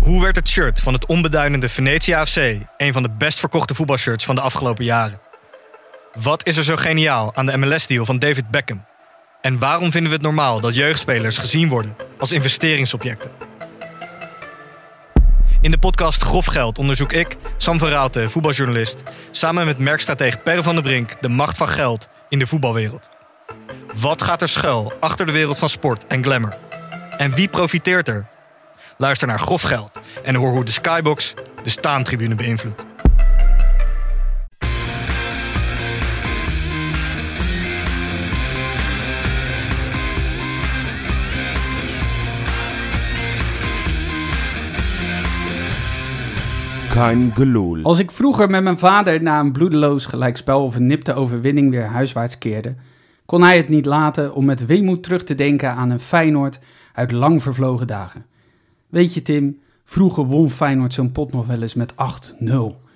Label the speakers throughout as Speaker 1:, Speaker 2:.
Speaker 1: Hoe werd het shirt van het onbeduidende Venetia FC een van de best verkochte voetbalshirts van de afgelopen jaren? Wat is er zo geniaal aan de MLS-deal van David Beckham? En waarom vinden we het normaal dat jeugdspelers gezien worden als investeringsobjecten? In de podcast Grof Geld onderzoek ik, Sam van Raalte, voetbaljournalist, samen met merkstratege Per van der Brink de macht van geld in de voetbalwereld. Wat gaat er schuil achter de wereld van sport en glamour? En wie profiteert er? Luister naar Grof Geld en hoor hoe de Skybox de staantribune beïnvloedt.
Speaker 2: Kein gelul.
Speaker 3: Als ik vroeger met mijn vader na een bloedeloos gelijkspel of een nipte overwinning weer huiswaarts keerde, kon hij het niet laten om met weemoed terug te denken aan een Feyenoord uit lang vervlogen dagen. Weet je Tim, vroeger won Feyenoord zo'n pot nog wel eens met 8-0.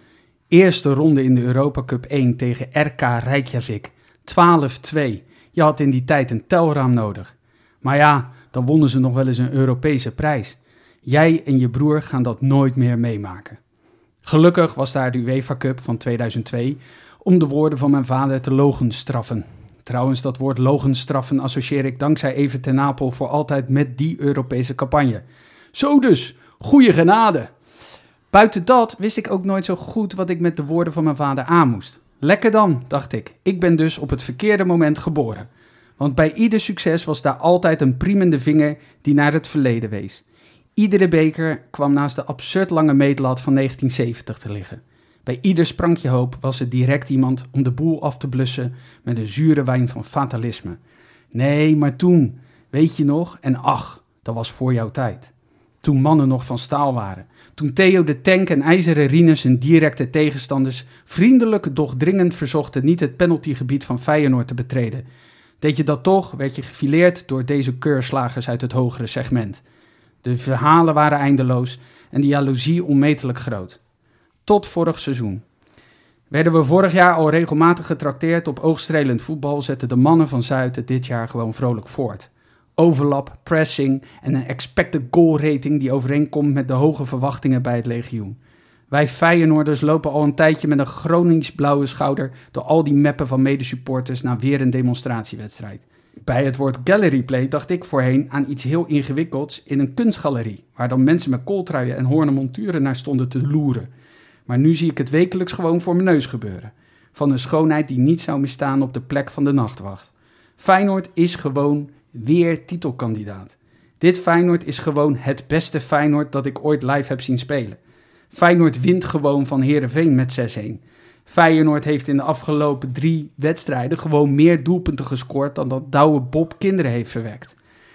Speaker 3: Eerste ronde in de Europa Cup 1 tegen RK Reykjavik, 12-2. Je had in die tijd een telraam nodig. Maar ja, dan wonnen ze nog wel eens een Europese prijs. Jij en je broer gaan dat nooit meer meemaken. Gelukkig was daar de UEFA Cup van 2002 om de woorden van mijn vader te logenstraffen. Trouwens, dat woord logenstraffen associeer ik dankzij Even ten Napel voor altijd met die Europese campagne. Zo dus, goeie genade. Buiten dat wist ik ook nooit zo goed wat ik met de woorden van mijn vader aan moest. Lekker dan, dacht ik. Ik ben dus op het verkeerde moment geboren. Want bij ieder succes was daar altijd een priemende vinger die naar het verleden wees. Iedere beker kwam naast de absurd lange meetlat van 1970 te liggen. Bij ieder sprankje hoop was er direct iemand om de boel af te blussen met een zure wijn van fatalisme. Nee, maar toen, weet je nog, en ach, dat was voor jouw tijd. Toen mannen nog van staal waren. Toen Theo de Tank en IJzeren Rinus hun directe tegenstanders vriendelijk doch dringend verzochten niet het penaltygebied van Feyenoord te betreden. Deed je dat toch, werd je gefileerd door deze keurslagers uit het hogere segment. De verhalen waren eindeloos en de jaloezie onmetelijk groot. Tot vorig seizoen. Werden we vorig jaar al regelmatig getrakteerd op oogstrelend voetbal, zetten de mannen van Zuid het dit jaar gewoon vrolijk voort. Overlap, pressing en een expected goal rating die overeenkomt met de hoge verwachtingen bij het legioen. Wij Feyenoorders lopen al een tijdje met een Gronings blauwe schouder door al die meppen van medesupporters naar weer een demonstratiewedstrijd. Bij het woord gallery play dacht ik voorheen aan iets heel ingewikkelds in een kunstgalerie, waar dan mensen met kooltruien en hoornen monturen naar stonden te loeren. Maar nu zie ik het wekelijks gewoon voor mijn neus gebeuren. Van een schoonheid die niet zou misstaan op de plek van de nachtwacht. Feyenoord is gewoon weer titelkandidaat. Dit Feyenoord is gewoon het beste Feyenoord dat ik ooit live heb zien spelen. Feyenoord wint gewoon van Heerenveen met 6-1. Feyenoord heeft in de afgelopen 3 wedstrijden gewoon meer doelpunten gescoord dan dat Douwe Bob kinderen heeft verwekt.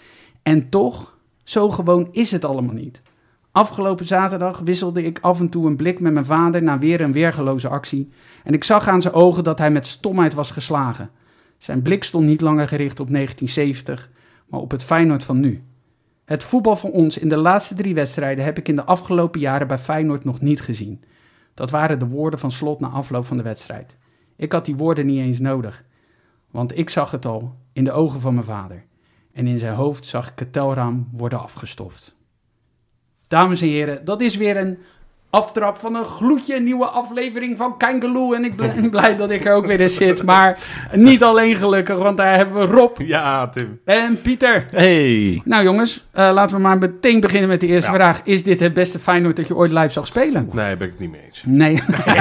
Speaker 3: En toch, zo gewoon is het allemaal niet. Afgelopen zaterdag wisselde ik af en toe een blik met mijn vader naar weer een weergeloze actie en ik zag aan zijn ogen dat hij met stomheid was geslagen. Zijn blik stond niet langer gericht op 1970, maar op het Feyenoord van nu. Het voetbal van ons in de laatste 3 wedstrijden heb ik in de afgelopen jaren bij Feyenoord nog niet gezien. Dat waren de woorden van Slot na afloop van de wedstrijd. Ik had die woorden niet eens nodig, want ik zag het al in de ogen van mijn vader. En in zijn hoofd zag ik het telraam worden afgestoft. Dames en heren, dat is weer een aftrap van een gloedje nieuwe aflevering van Kein Gelul. En ik ben blij dat ik er ook weer eens zit, maar niet alleen gelukkig, want daar hebben we Rob.
Speaker 2: Ja, Tim.
Speaker 3: En Pieter.
Speaker 4: Hey.
Speaker 3: Nou jongens, laten we maar meteen beginnen met de eerste vraag. Is dit het beste Feyenoord dat je ooit live zag spelen?
Speaker 2: Nee, ben ik het niet mee eens.
Speaker 3: Nee.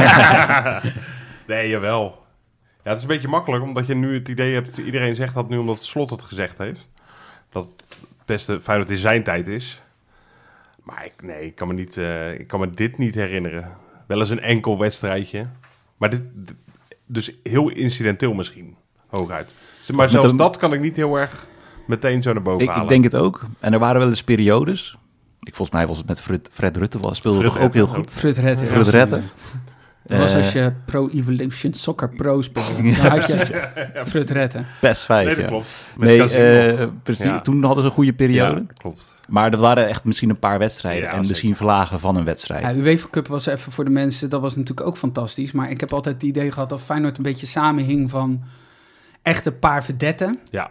Speaker 2: Nee, jawel. Ja, het is een beetje makkelijk, omdat je nu het idee hebt, iedereen zegt dat nu omdat Slot het gezegd heeft. Dat het beste Feyenoord in zijn tijd is. Maar ik kan me dit niet herinneren. Wel eens een enkel wedstrijdje. Maar dit dus heel incidenteel misschien, hooguit. Maar zelfs dat kan ik niet heel erg meteen zo naar boven halen.
Speaker 4: Ik denk het ook. En er waren wel eens periodes. Volgens mij was het met Fred Rutte. Speelde toch ook heel goed.
Speaker 3: Fred Rutte. Dat was als je Pro Evolution Soccer Pro speelde. Dan had je Fred Rutte.
Speaker 4: Best 5,
Speaker 2: nee, dat
Speaker 4: ja.
Speaker 2: klopt.
Speaker 4: Precies.
Speaker 2: Ja.
Speaker 4: Toen hadden ze een goede periode.
Speaker 2: Ja, klopt.
Speaker 4: Maar er waren echt misschien een paar wedstrijden.
Speaker 2: Ja,
Speaker 4: en
Speaker 2: zeker.
Speaker 4: misschien verlagen van een wedstrijd.
Speaker 3: Ja, de UEFA Cup was even voor de mensen, dat was natuurlijk ook fantastisch. Maar ik heb altijd het idee gehad dat Feyenoord een beetje samenhing van echt een paar verdetten.
Speaker 2: Ja.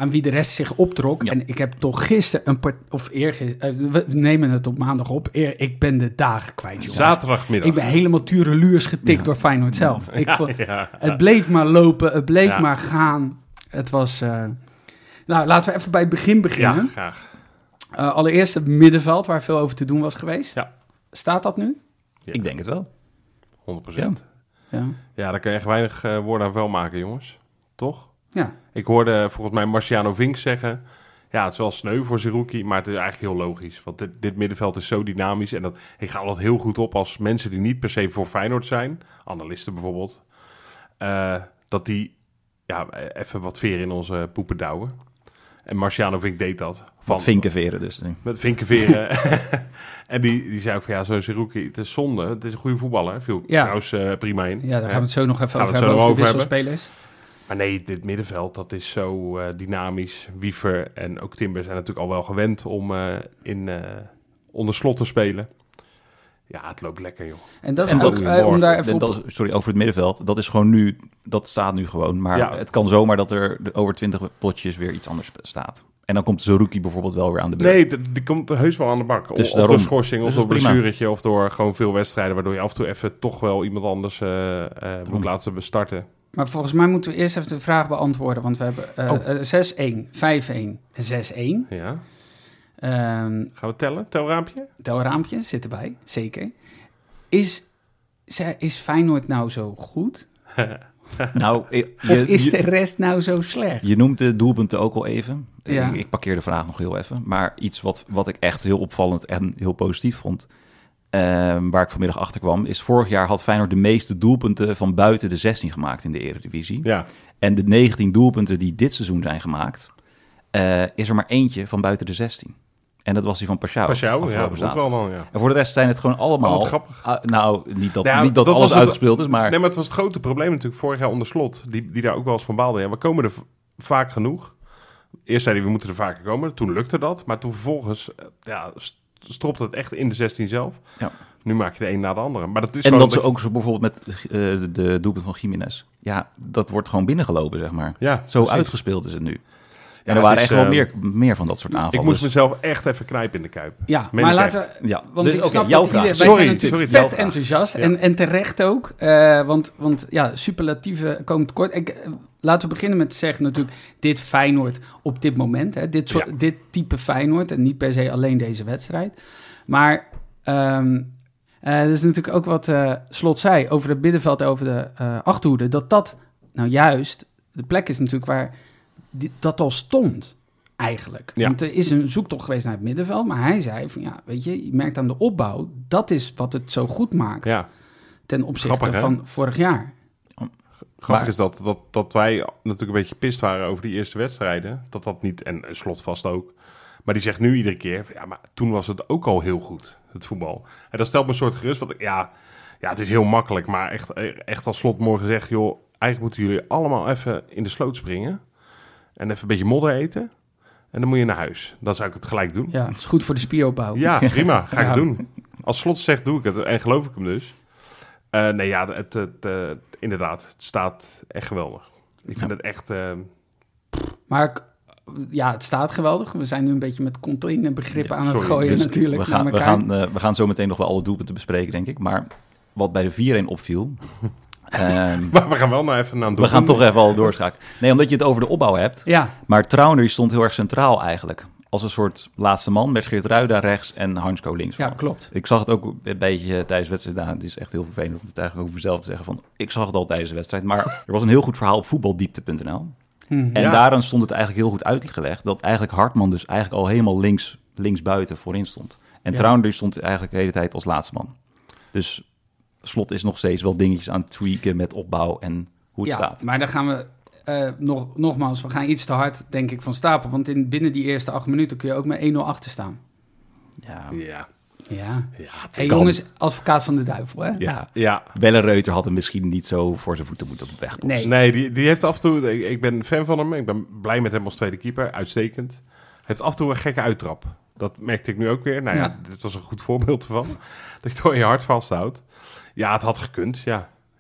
Speaker 3: aan wie de rest zich optrok.
Speaker 4: Ja.
Speaker 3: En ik heb toch gisteren we nemen het op maandag op. Ik ben de dagen kwijt, jongens.
Speaker 2: Zaterdagmiddag.
Speaker 3: Ik ben helemaal tureluurs getikt door Feyenoord zelf. Het bleef maar lopen, het bleef maar gaan. Het was... Nou, laten we even bij het begin beginnen.
Speaker 2: Ja, graag.
Speaker 3: Allereerst het middenveld, waar veel over te doen was geweest.
Speaker 2: Ja.
Speaker 3: Staat dat nu?
Speaker 2: Ja.
Speaker 4: Ik denk het wel.
Speaker 2: 100%.
Speaker 3: Ja.
Speaker 2: Ja, daar kan je echt weinig woorden aan vuil maken, jongens. Toch?
Speaker 3: Ja.
Speaker 2: Ik hoorde volgens mij Marciano Vink zeggen... Ja, het is wel sneu voor Zerouki, maar het is eigenlijk heel logisch. Want dit middenveld is zo dynamisch. En ik ga altijd heel goed op als mensen die niet per se voor Feyenoord zijn... analisten bijvoorbeeld... dat die even wat veren in onze poepen douwen. En Marciano Vink deed dat.
Speaker 4: Wat vinkenveren dus.
Speaker 2: Met vinkenveren. En die zei ook van zo'n Zerouki, het is zonde. Het is een goede voetballer. Viel trouwens prima in.
Speaker 3: Ja, daar gaan we het zo nog even over
Speaker 2: hebben,
Speaker 3: over de wisselspelers.
Speaker 2: Maar nee, dit middenveld, dat is zo dynamisch. Wiever en ook Timber zijn natuurlijk al wel gewend om onder Slot te spelen. Ja, het loopt lekker, joh.
Speaker 3: En dat is ook om daar even
Speaker 4: over het middenveld. Dat is gewoon nu, dat staat nu gewoon. Maar het kan zomaar dat er over 20 potjes weer iets anders staat. En dan komt Zerouki bijvoorbeeld wel weer aan de beurt.
Speaker 2: Nee, die komt heus wel aan de bak.
Speaker 4: Dus
Speaker 2: of door schorsing, of door blessuretje, of door gewoon veel wedstrijden... waardoor je af en toe even toch wel iemand anders moet laten starten.
Speaker 3: Maar volgens mij moeten we eerst even de vraag beantwoorden. Want we hebben 6-1, 5-1 en 6-1.
Speaker 2: Ja. Gaan we tellen? Telraampje?
Speaker 3: Telraampje zit erbij, zeker. Is Feyenoord nou zo goed?
Speaker 4: Nou,
Speaker 3: of is de rest nou zo slecht?
Speaker 4: Je noemt de doelpunten ook al even.
Speaker 3: Ja.
Speaker 4: Ik parkeer de vraag nog heel even. Maar iets wat ik echt heel opvallend en heel positief vond... waar ik vanmiddag achter kwam... is vorig jaar had Feyenoord de meeste doelpunten... van buiten de 16 gemaakt in de Eredivisie.
Speaker 2: Ja.
Speaker 4: En de 19 doelpunten die dit seizoen zijn gemaakt... is er maar eentje van buiten de 16. En dat was die van Pashao.
Speaker 2: Pashao, ja, dat wel dan, ja.
Speaker 4: En voor de rest zijn het gewoon allemaal...
Speaker 2: grappig.
Speaker 4: Niet dat alles uitgespeeld is, maar...
Speaker 2: Nee, maar het was het grote probleem natuurlijk vorig jaar onder Slot. Die daar ook wel eens van baalde. Ja, we komen er vaak genoeg. Eerst zei hij, we moeten er vaker komen. Toen lukte dat. Maar toen vervolgens stropte het echt in de 16 zelf. Ja. Nu maak je de een na de andere. Maar dat is
Speaker 4: en dat ze ook zo bijvoorbeeld met de doelpunt van Jiménez. Ja, dat wordt gewoon binnengelopen, zeg maar.
Speaker 2: Ja,
Speaker 4: zo precies. Uitgespeeld is het nu. En er waren echt wel meer van dat soort aanvallen.
Speaker 2: Ik moest mezelf echt even knijpen in de kuip.
Speaker 3: Ja, maar laten we...
Speaker 4: Ja.
Speaker 3: Want dus, ik snap
Speaker 4: jouw
Speaker 3: dat
Speaker 4: vraag.
Speaker 3: wij zijn natuurlijk vet enthousiast. Ja. En terecht ook. Want superlatieven komen tekort. Laten we beginnen met te zeggen natuurlijk... dit Feyenoord op dit moment. Hè, dit type Feyenoord. En niet per se alleen deze wedstrijd. Maar... dat is natuurlijk ook wat Slot zei... over het middenveld, over de achterhoede. Dat nou juist de plek is natuurlijk waar... dat al stond, eigenlijk. Ja. Want er is een zoektocht geweest naar het middenveld... maar hij zei van, weet je merkt aan de opbouw... dat is wat het zo goed maakt... ten opzichte van vorig jaar.
Speaker 2: Grappig is dat wij natuurlijk een beetje pist waren... over die eerste wedstrijden. Dat niet, en Slot vast ook... maar die zegt nu iedere keer... maar toen was het ook al heel goed, het voetbal. En dat stelt me een soort gerust... want het is heel makkelijk... maar echt als Slot morgen zegt... joh, eigenlijk moeten jullie allemaal even in de sloot springen... en even een beetje modder eten. En dan moet je naar huis. Dan zou ik het gelijk doen.
Speaker 3: Ja, het is goed voor de spieropbouw.
Speaker 2: Ja, prima. Ga ik het doen. Als Slot zegt, doe ik het. En geloof ik hem dus. Inderdaad. Het staat echt geweldig. Ik vind het echt...
Speaker 3: Maar het staat geweldig. We zijn nu een beetje met containerbegrippen aan het gooien dus natuurlijk.
Speaker 4: We gaan zo meteen nog wel alle doelpunten bespreken, denk ik. Maar wat bij de 4-1 opviel...
Speaker 2: maar we gaan wel nou even naar een
Speaker 4: We gaan toch even al doorschakelen. Nee, omdat je het over de opbouw hebt.
Speaker 3: Ja.
Speaker 4: Maar Trauner stond heel erg centraal eigenlijk. Als een soort laatste man met Geertruida rechts en Hansko links.
Speaker 3: Ja, klopt.
Speaker 4: Ik zag het ook een beetje tijdens de wedstrijd. Nou, het is echt heel vervelend om het eigenlijk over mezelf te zeggen. Van, ik zag het al tijdens de wedstrijd. Maar er was een heel goed verhaal op voetbaldiepte.nl. En daarin stond het eigenlijk heel goed uitgelegd... dat eigenlijk Hartman dus eigenlijk al helemaal links buiten voorin stond. En Trauner stond eigenlijk de hele tijd als laatste man. Dus... Slot is nog steeds wel dingetjes aan het tweaken met opbouw en hoe het staat.
Speaker 3: Maar dan gaan we nogmaals, we gaan iets te hard, denk ik, van stapel. Want binnen die eerste 8 minuten kun je ook met 1-0 achter staan.
Speaker 2: Ja.
Speaker 3: Hey, jongens, advocaat van de duivel, hè?
Speaker 2: Ja.
Speaker 4: Wellenreuter had hem misschien niet zo voor zijn voeten moeten wegbossen.
Speaker 2: Nee, die heeft af en toe... Ik ben fan van hem. Ik ben blij met hem als tweede keeper. Uitstekend. Hij heeft af en toe een gekke uittrap. Dat merkte ik nu ook weer. Nou dit was een goed voorbeeld ervan. Dat je toch je hart vasthoudt. Ja, het had gekund, ja.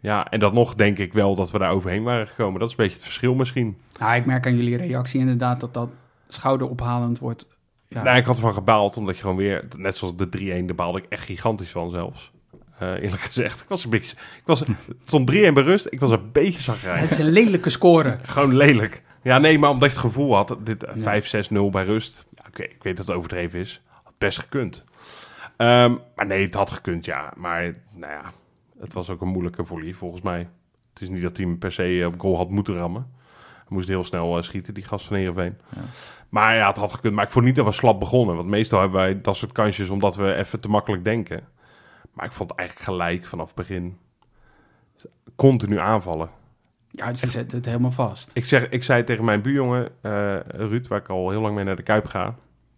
Speaker 2: Ja, en dat nog denk ik wel dat we daar overheen waren gekomen. Dat is een beetje het verschil misschien.
Speaker 3: Nou, ik merk aan jullie reactie inderdaad dat schouderophalend wordt. Ja.
Speaker 2: Nou, ik had ervan gebaald, omdat je gewoon weer, net zoals de 3-1, daar baalde ik echt gigantisch van zelfs. Eerlijk gezegd. Het stond 3-1 bij rust. Ik was een beetje chagrijnig.
Speaker 3: Het is een lelijke score.
Speaker 2: Gewoon lelijk. Ja, nee, maar omdat je het gevoel had, dit 5-6-0 bij rust. Ja, oké, ik weet dat het overdreven is. Had best gekund. Maar nee, het had gekund, ja. Maar nou ja, het was ook een moeilijke volley volgens mij. Het is niet dat hij hem per se op goal had moeten rammen. Hij moest heel snel schieten, die gast van Heerenveen. Ja. Maar ja, het had gekund. Maar ik vond niet dat we slap begonnen. Want meestal hebben wij dat soort kansjes omdat we even te makkelijk denken. Maar ik vond het eigenlijk gelijk vanaf het begin. Continu aanvallen.
Speaker 3: Ja, ze zetten het helemaal vast.
Speaker 2: Ik zei tegen mijn buurjongen, Ruud, waar ik al heel lang mee naar de Kuip ga.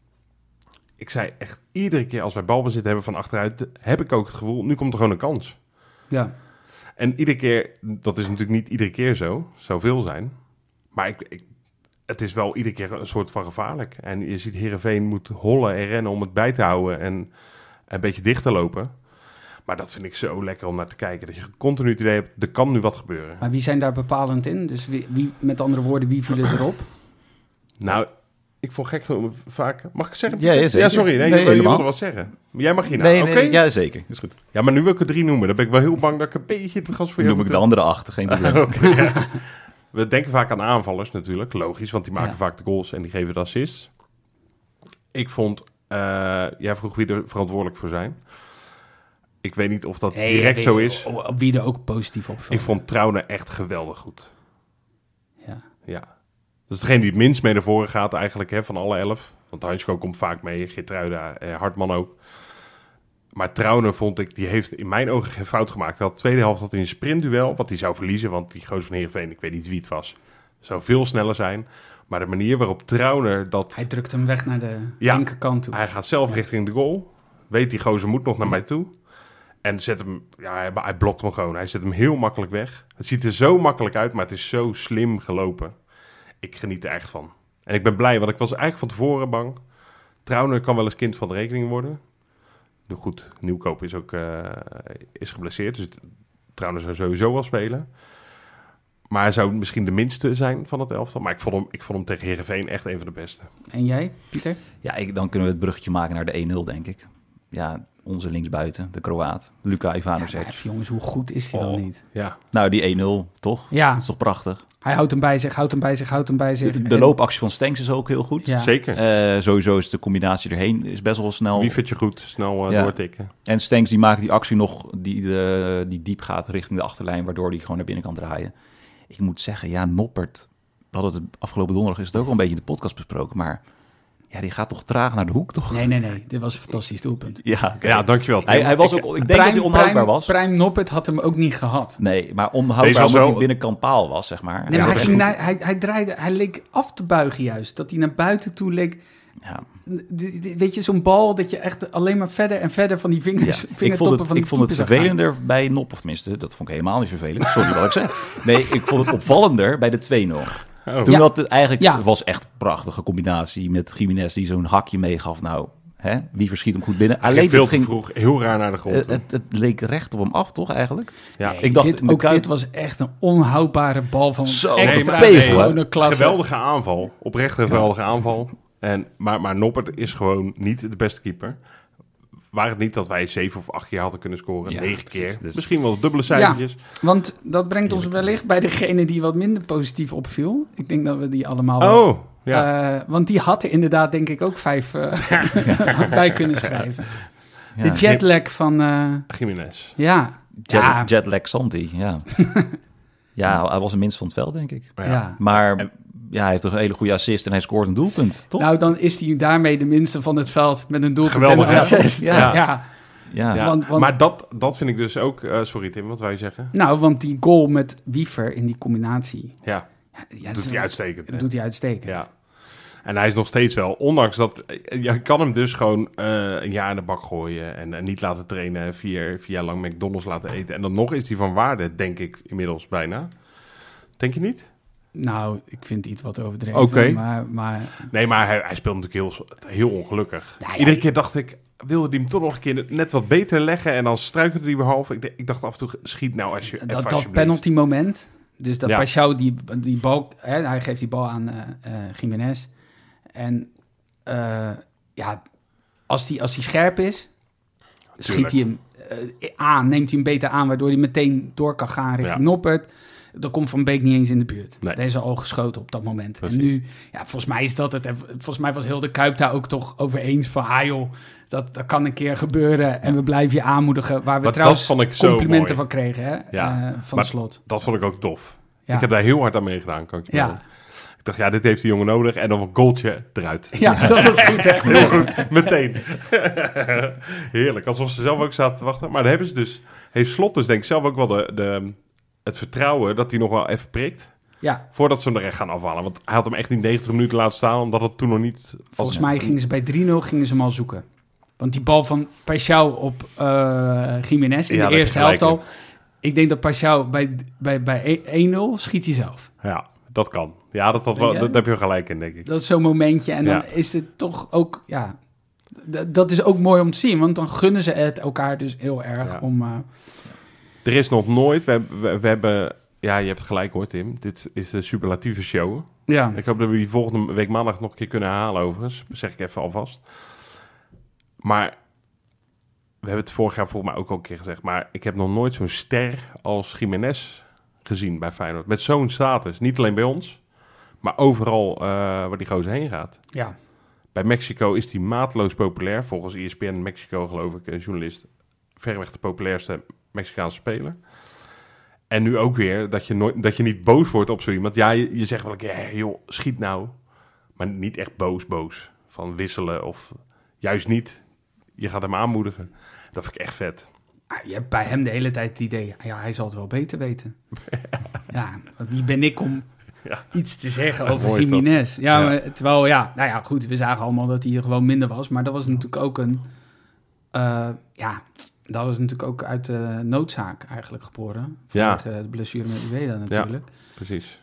Speaker 2: Ik zei echt iedere keer als wij balbezit hebben van achteruit, heb ik ook het gevoel, nu komt er gewoon een kans.
Speaker 3: Ja.
Speaker 2: En iedere keer, dat is natuurlijk niet iedere keer zo, zou veel zijn. Maar het is wel iedere keer een soort van gevaarlijk. En je ziet Heerenveen moet hollen en rennen om het bij te houden en een beetje dicht te lopen. Maar dat vind ik zo lekker om naar te kijken. Dat je continu het idee hebt, er kan nu wat gebeuren.
Speaker 3: Maar wie zijn daar bepalend in? Dus wie met andere woorden, wie viel erop?
Speaker 2: Nou, ik vond gek vaak... Mag ik zeggen?
Speaker 4: Ja, zeker.
Speaker 2: Ja, sorry. Nee, je wilde wat zeggen. Jij mag hier nou, oké?
Speaker 4: Ja, zeker. Is goed.
Speaker 2: Ja, maar nu wil ik er 3 noemen. Dan ben ik wel heel bang dat ik een beetje te gas voor je
Speaker 4: noem ik de andere 8, geen probleem.
Speaker 2: Okay, ja. We denken vaak aan aanvallers natuurlijk. Logisch, want die maken vaak de goals en die geven de assists. Ik vond... jij vroeg wie er verantwoordelijk voor zijn. Ik weet niet of dat direct zo is.
Speaker 3: Op wie er ook positief op valt.
Speaker 2: Ik vond Trauner echt geweldig goed.
Speaker 3: Ja.
Speaker 2: Dat is degene die het minst mee naar voren gaat eigenlijk, hè, van alle 11. Want Hansko komt vaak mee, Geertruida, Hartman ook. Maar Trauner vond ik, die heeft in mijn ogen geen fout gemaakt. Hij had de tweede helft had in een sprintduel, wat hij zou verliezen. Want die gozer van Heerenveen, ik weet niet wie het was, zou veel sneller zijn. Maar de manier waarop Trauner dat...
Speaker 3: Hij drukt hem weg naar de linkerkant toe.
Speaker 2: Hij gaat zelf richting de goal. Weet die gozer moet nog naar mij toe. En zet hem, hij blokt hem gewoon. Hij zet hem heel makkelijk weg. Het ziet er zo makkelijk uit, maar het is zo slim gelopen. Ik geniet er echt van. En ik ben blij, want ik was eigenlijk van tevoren bang. Trauner kan wel eens kind van de rekening worden. Nu goed, Nieuwkoop is ook is geblesseerd. Dus Trauner zou sowieso wel spelen. Maar hij zou misschien de minste zijn van het elftal. Maar ik vond hem tegen Heerenveen echt een van de beste.
Speaker 3: En jij, Pieter?
Speaker 4: Ja, dan kunnen we het bruggetje maken naar de 1-0, denk ik. Ja, onze linksbuiten, de Kroaat, Luka Ivanovic.
Speaker 3: Ja, jongens, hoe goed is die dan niet?
Speaker 2: Ja.
Speaker 4: Nou, die 1-0, toch?
Speaker 3: Ja.
Speaker 4: Dat is toch prachtig?
Speaker 3: Hij houdt hem bij zich.
Speaker 4: De loopactie van Stenks is ook heel goed.
Speaker 3: Ja.
Speaker 2: Zeker.
Speaker 4: Sowieso is de combinatie erheen is best wel snel.
Speaker 2: Wie vindt je goed? Snel doortikken.
Speaker 4: En Stenks die maakt die actie nog die diep gaat richting de achterlijn, waardoor hij gewoon naar binnen kan draaien. Ik moet zeggen, ja, Noppert, we hadden het afgelopen donderdag is het ook al een beetje in de podcast besproken, maar ja, die gaat toch traag naar de hoek, toch?
Speaker 3: Nee. Dit was een fantastisch doelpunt.
Speaker 2: Ja, dankjewel.
Speaker 4: Hij was ook, ik denk dat hij onhoudbaar was.
Speaker 3: Prime Noppert had hem ook niet gehad.
Speaker 4: Nee, maar onhoudbaar omdat hij binnenkant paal was, zeg maar.
Speaker 3: Nee, maar hij draaide, hij leek af te buigen juist. Dat hij naar buiten toe leek.
Speaker 4: Ja.
Speaker 3: Weet je, zo'n bal dat je echt alleen maar verder en verder van die vingertoppen van die
Speaker 4: Ik vond het vervelender bij Nop, of tenminste, dat vond ik helemaal niet vervelend. Sorry wat ik zeg. Nee, ik vond het opvallender bij de 2-0.
Speaker 2: Oh.
Speaker 4: Toen had het eigenlijk, was echt een prachtige combinatie met Gimenez die zo'n hakje meegaf. Nou, wie verschiet hem goed binnen?
Speaker 2: Alleen veel te vroeg, heel raar naar de grond.
Speaker 4: Het leek recht op hem af, toch eigenlijk?
Speaker 2: Ja.
Speaker 3: Nee, ik dacht, dit was echt een onhoudbare bal van extra
Speaker 2: geweldige klasse. Geweldige aanval, oprecht een geweldige aanval. Maar Noppert is gewoon niet de beste keeper. Waar het niet dat wij 7 of 8 keer hadden kunnen scoren, 9 keer. Dus misschien wel dubbele cijfertjes.
Speaker 3: Ja, want dat brengt ons wellicht bij degene die wat minder positief opviel. Ik denk dat we die allemaal want die had er inderdaad denk ik ook 5 bij kunnen schrijven. Ja. De jetlag van...
Speaker 2: Gimenez.
Speaker 3: Ja.
Speaker 4: Jetlag Santi, ja. Ja, hij was een minst van het veld, denk ik.
Speaker 3: Ja.
Speaker 4: Maar... Ja, hij heeft toch een hele goede assist en hij scoort een doelpunt, toch?
Speaker 3: Nou, dan is hij daarmee de minste van het veld met een doelpunt en een assist.
Speaker 2: Ja. Want, maar dat vind ik dus ook... sorry Tim, wat wou je zeggen?
Speaker 3: Nou, want die goal met Wiever in die combinatie...
Speaker 2: Ja, doet hij uitstekend.
Speaker 3: Doet hij uitstekend.
Speaker 2: Ja. En hij is nog steeds wel, ondanks dat... Je kan hem dus gewoon een jaar in de bak gooien... en niet laten trainen, 4 jaar lang McDonald's laten eten. En dan nog is hij van waarde, denk ik, inmiddels bijna. Denk je niet?
Speaker 3: Nou, ik vind iets wat overdreven.
Speaker 2: Okay.
Speaker 3: Maar...
Speaker 2: Nee, maar hij speelt natuurlijk heel ongelukkig. Ja, iedere keer dacht ik, wilde hij hem toch nog een keer net wat beter leggen. En dan struikelde hij weer half. Ik dacht af en toe, schiet nou als je
Speaker 3: dat penalty moment. Dus dat Paixão die bal... hij geeft die bal aan Gimenez. En als die scherp is... Schiet hij hem aan, neemt hij hem beter aan... waardoor hij meteen door kan gaan richting Noppert. Dan komt Van Beek niet eens in de buurt. Nee. Deze al geschoten op dat moment. Precies. En nu, volgens mij is dat het. Volgens mij was heel de Kuip daar ook toch over eens van... joh, dat kan een keer gebeuren en we blijven je aanmoedigen. Waar we trouwens complimenten van kregen, hè, van het Slot.
Speaker 2: Dat vond ik ook tof. Ja. Ik heb daar heel hard aan meegedaan, kan ik je melden. Ik dacht, dit heeft die jongen nodig. En dan een goaltje eruit.
Speaker 3: Ja, dat was goed, hè?
Speaker 2: Heel goed, meteen. Heerlijk, alsof ze zelf ook zaten te wachten. Maar dan hebben ze dus... Heeft Slot dus denk ik zelf ook wel het vertrouwen dat hij nog wel even prikt. Ja. Voordat ze hem er echt gaan afhalen. Want hij had hem echt niet 90 minuten laten staan, omdat het toen nog niet...
Speaker 3: Volgens mij gingen ze bij 3-0 hem al zoeken. Want die bal van Paixão op Gimenez in de eerste helft al... Ik denk dat Paixão bij 1-0 schiet hij zelf.
Speaker 2: Ja, dat kan. Ja, dat heb je gelijk in, denk ik.
Speaker 3: Dat is zo'n momentje. En dan is het toch ook... Ja, dat is ook mooi om te zien. Want dan gunnen ze het elkaar dus heel erg om...
Speaker 2: Er is nog nooit... We hebben... Ja, je hebt gelijk hoor, Tim. Dit is de superlatieve show. Ja. Ik hoop dat we die volgende week maandag nog een keer kunnen herhalen overigens. Zeg ik even alvast. Maar... We hebben het vorig jaar volgens mij ook al een keer gezegd. Maar ik heb nog nooit zo'n ster als Gimenez gezien bij Feyenoord. Met zo'n status. Niet alleen bij ons. Maar overal waar die gozer heen gaat. Ja. Bij Mexico is die maatloos populair. Volgens ESPN Mexico geloof ik, een journalist. Verreweg de populairste Mexicaanse speler. En nu ook weer dat je niet boos wordt op zo iemand. Ja, je zegt wel een keer, joh, schiet nou. Maar niet echt boos. Van wisselen of juist niet. Je gaat hem aanmoedigen. Dat vind ik echt vet.
Speaker 3: Je hebt bij hem de hele tijd het idee... Ja, hij zal het wel beter weten. Ja, wie ben ik om iets te zeggen over Gimenez? Ja, maar, terwijl, goed, we zagen allemaal dat hij hier gewoon minder was. Maar dat was natuurlijk ook dat was natuurlijk ook uit de noodzaak eigenlijk geboren. Vanwege de blessure met Ueda natuurlijk.
Speaker 2: Ja, precies.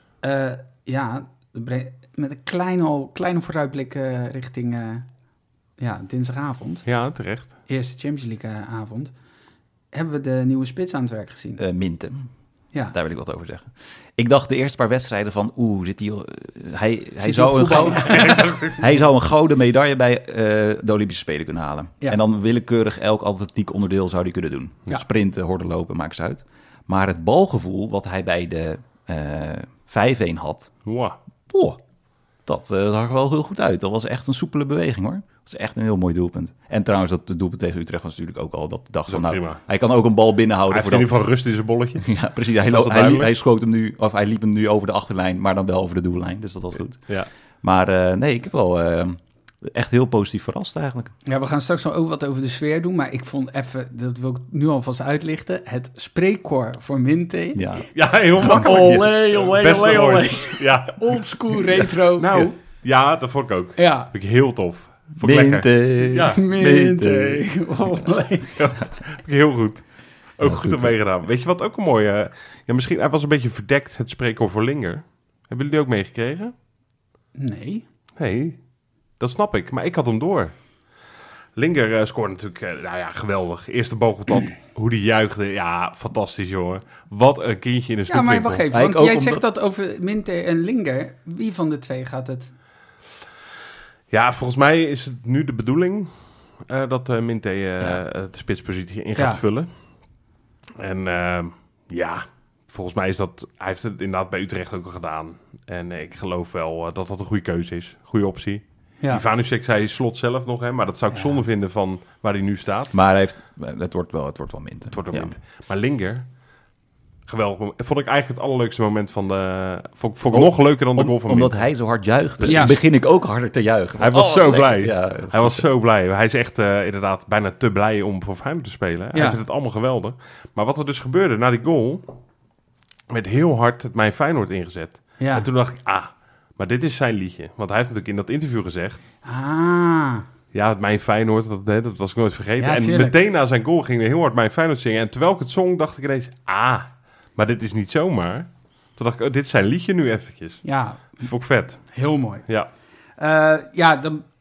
Speaker 3: Met een kleine vooruitblik richting dinsdagavond.
Speaker 2: Ja, terecht.
Speaker 3: Eerste Champions League avond. Hebben we de nieuwe spits aan het werk gezien?
Speaker 4: Minte. Ja. Daar wil ik wat over zeggen. Ik dacht de eerste paar wedstrijden van... zit hij... Hij zou een gouden medaille bij de Olympische Spelen kunnen halen. Ja. En dan willekeurig elk atletiek onderdeel zou hij kunnen doen. Ja. Sprinten, horden lopen, maakt ze uit. Maar het balgevoel wat hij bij de 5-1 had... dat zag er wel heel goed uit. Dat was echt een soepele beweging, hoor. Dat is echt een heel mooi doelpunt. En trouwens, dat doelpunt tegen Utrecht was natuurlijk ook al dat dacht van... hij kan ook een bal binnenhouden.
Speaker 2: Hij heeft in ieder geval rust in zijn bolletje.
Speaker 4: Ja, precies. Hij schoot hem nu, of hij liep hem nu over de achterlijn, maar dan wel over de doellijn. Dus dat was goed. Ja. Maar ik heb wel echt heel positief verrast eigenlijk.
Speaker 3: Ja, we gaan straks nog ook wat over de sfeer doen. Maar ik vond even, dat wil ik nu alvast uitlichten... het spreekkoor voor Minte.
Speaker 2: Ja, heel makkelijk.
Speaker 3: Olé. Ja. Oldschool retro.
Speaker 2: Nou, ja, dat vond ik ook. Ja. Vind ik heel tof.
Speaker 4: Minte.
Speaker 2: Ja,
Speaker 3: Minte.
Speaker 2: Heel goed. Ook goed om meegedaan. Weet je wat ook een mooie... misschien, hij was een beetje verdekt, het spreekkoor voor Linger. Hebben jullie die ook meegekregen? Nee, dat snap ik. Maar ik had hem door. Linger scoorde natuurlijk, geweldig. Eerste balcontact, hoe die juichte. Ja, fantastisch, jongen. Wat een kindje in de snoepwinkel.
Speaker 3: Ja, maar wacht even, want jij zegt dat over Minte en Linger. Wie van de twee gaat het...
Speaker 2: Ja, volgens mij is het nu de bedoeling dat Minte de spitspositie in gaat vullen. En volgens mij is dat... Hij heeft het inderdaad bij Utrecht ook al gedaan. En ik geloof wel dat dat een goede keuze is. Goede optie. Ja. Ivanovic zei Slot zelf nog, maar dat zou ik zonde vinden van waar hij nu staat.
Speaker 4: Maar het wordt wel Minte.
Speaker 2: Het wordt wel Minte. Maar Linger... Geweldig. Vond ik eigenlijk het allerleukste moment van de... Vond ik nog leuker dan de goal van Minte.
Speaker 4: Omdat hij zo hard juicht. Dus begin ik ook harder te juichen.
Speaker 2: Hij was zo blij. Ja, hij was zo blij. Hij is echt inderdaad bijna te blij om voor Feyenoord te spelen. Hij vindt het allemaal geweldig. Maar wat er dus gebeurde na die goal... werd heel hard het Mijn Feyenoord ingezet. Ja. En toen dacht ik, maar dit is zijn liedje. Want hij heeft natuurlijk in dat interview gezegd... Ja, het Mijn Feyenoord, dat was ik nooit vergeten. Ja, en meteen na zijn goal ging hij heel hard Mijn Feyenoord zingen. En terwijl ik het zong, dacht ik ineens... maar dit is niet zomaar. Toen dacht ik, dit is zijn liedje nu eventjes.
Speaker 3: Ja.
Speaker 2: Dat vond ik vet.
Speaker 3: Heel mooi.
Speaker 2: Ja.
Speaker 3: Dan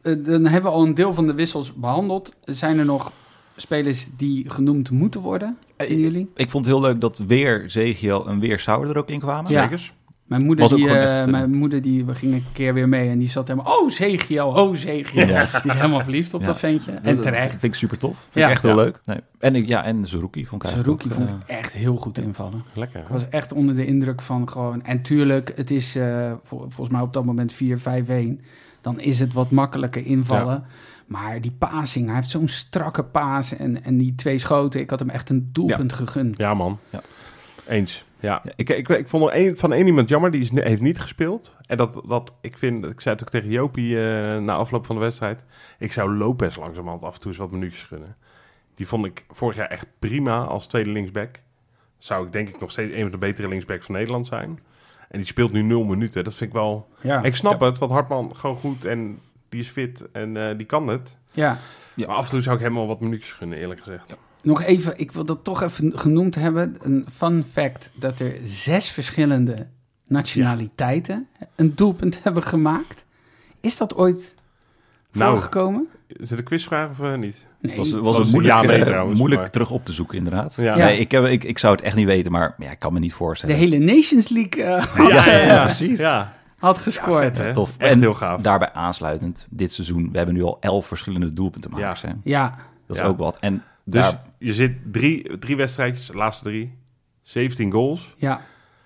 Speaker 3: dan hebben we al een deel van de wissels behandeld. Zijn er nog spelers die genoemd moeten worden in jullie?
Speaker 4: Ik vond het heel leuk dat weer Zegio en weer Sauer er ook in kwamen.
Speaker 3: Ja.
Speaker 2: Zekers.
Speaker 3: Mijn moeder,
Speaker 4: Was ook gewoon echt,
Speaker 3: we gingen een keer weer mee en die zat helemaal... Oh, Zegio.
Speaker 4: Ja.
Speaker 3: Die is helemaal verliefd op dat ventje. En
Speaker 4: Dat
Speaker 3: terecht.
Speaker 4: vind ik super tof. Vind
Speaker 3: Ja.
Speaker 4: ik echt heel leuk. Nee. En Zerouki vond ik eigenlijk
Speaker 3: Zerouki vond ik echt heel goed invallen.
Speaker 2: Lekker.
Speaker 3: Ik was echt onder de indruk van gewoon... En tuurlijk, het is volgens mij op dat moment 4-5-1. Dan is het wat makkelijker invallen. Ja. Maar die passing, hij heeft zo'n strakke paas. En die 2 schoten, ik had hem echt een doelpunt gegund.
Speaker 2: Ja, man.
Speaker 4: Ja.
Speaker 2: Eens. Ja. Ik vond er van één iemand jammer, die heeft niet gespeeld. En ik zei het ook tegen Jopie na afloop van de wedstrijd. Ik zou Lopez langzamerhand af en toe eens wat minuutjes gunnen. Die vond ik vorig jaar echt prima als tweede linksback. Zou ik denk ik nog steeds een van de betere linksbacks van Nederland zijn. En die speelt nu 0 minuten. Dat vind ik wel...
Speaker 3: Ja.
Speaker 2: Ik snap het, want Hartman gewoon goed en die is fit en die kan het.
Speaker 3: Ja.
Speaker 2: Maar af en toe zou ik hem wel wat minuutjes gunnen, eerlijk gezegd. Ja.
Speaker 3: Nog even, ik wil dat toch even genoemd hebben. Een fun fact dat er 6 verschillende nationaliteiten een doelpunt hebben gemaakt. Is dat ooit voorgekomen?
Speaker 2: Is het een quizvraag of niet?
Speaker 3: Nee.
Speaker 4: Was het moeilijk,
Speaker 2: trouwens,
Speaker 4: moeilijk
Speaker 2: maar...
Speaker 4: terug op te zoeken, inderdaad.
Speaker 2: Ja.
Speaker 4: Nee, ik zou het echt niet weten, maar ik kan me niet voorstellen.
Speaker 3: De hele Nations League
Speaker 4: precies.
Speaker 2: Ja.
Speaker 3: Had gescoord.
Speaker 2: Ja, vet,
Speaker 4: tof.
Speaker 2: Echt
Speaker 4: en
Speaker 2: heel gaaf.
Speaker 4: Daarbij aansluitend, dit seizoen, we hebben nu al 11 verschillende doelpuntenmakers.
Speaker 2: Ja.
Speaker 3: Ja.
Speaker 4: Dat is ook wat. En
Speaker 2: dus
Speaker 4: daar...
Speaker 2: je zit 3 wedstrijdjes, de laatste 3, 17 goals.
Speaker 3: Ja.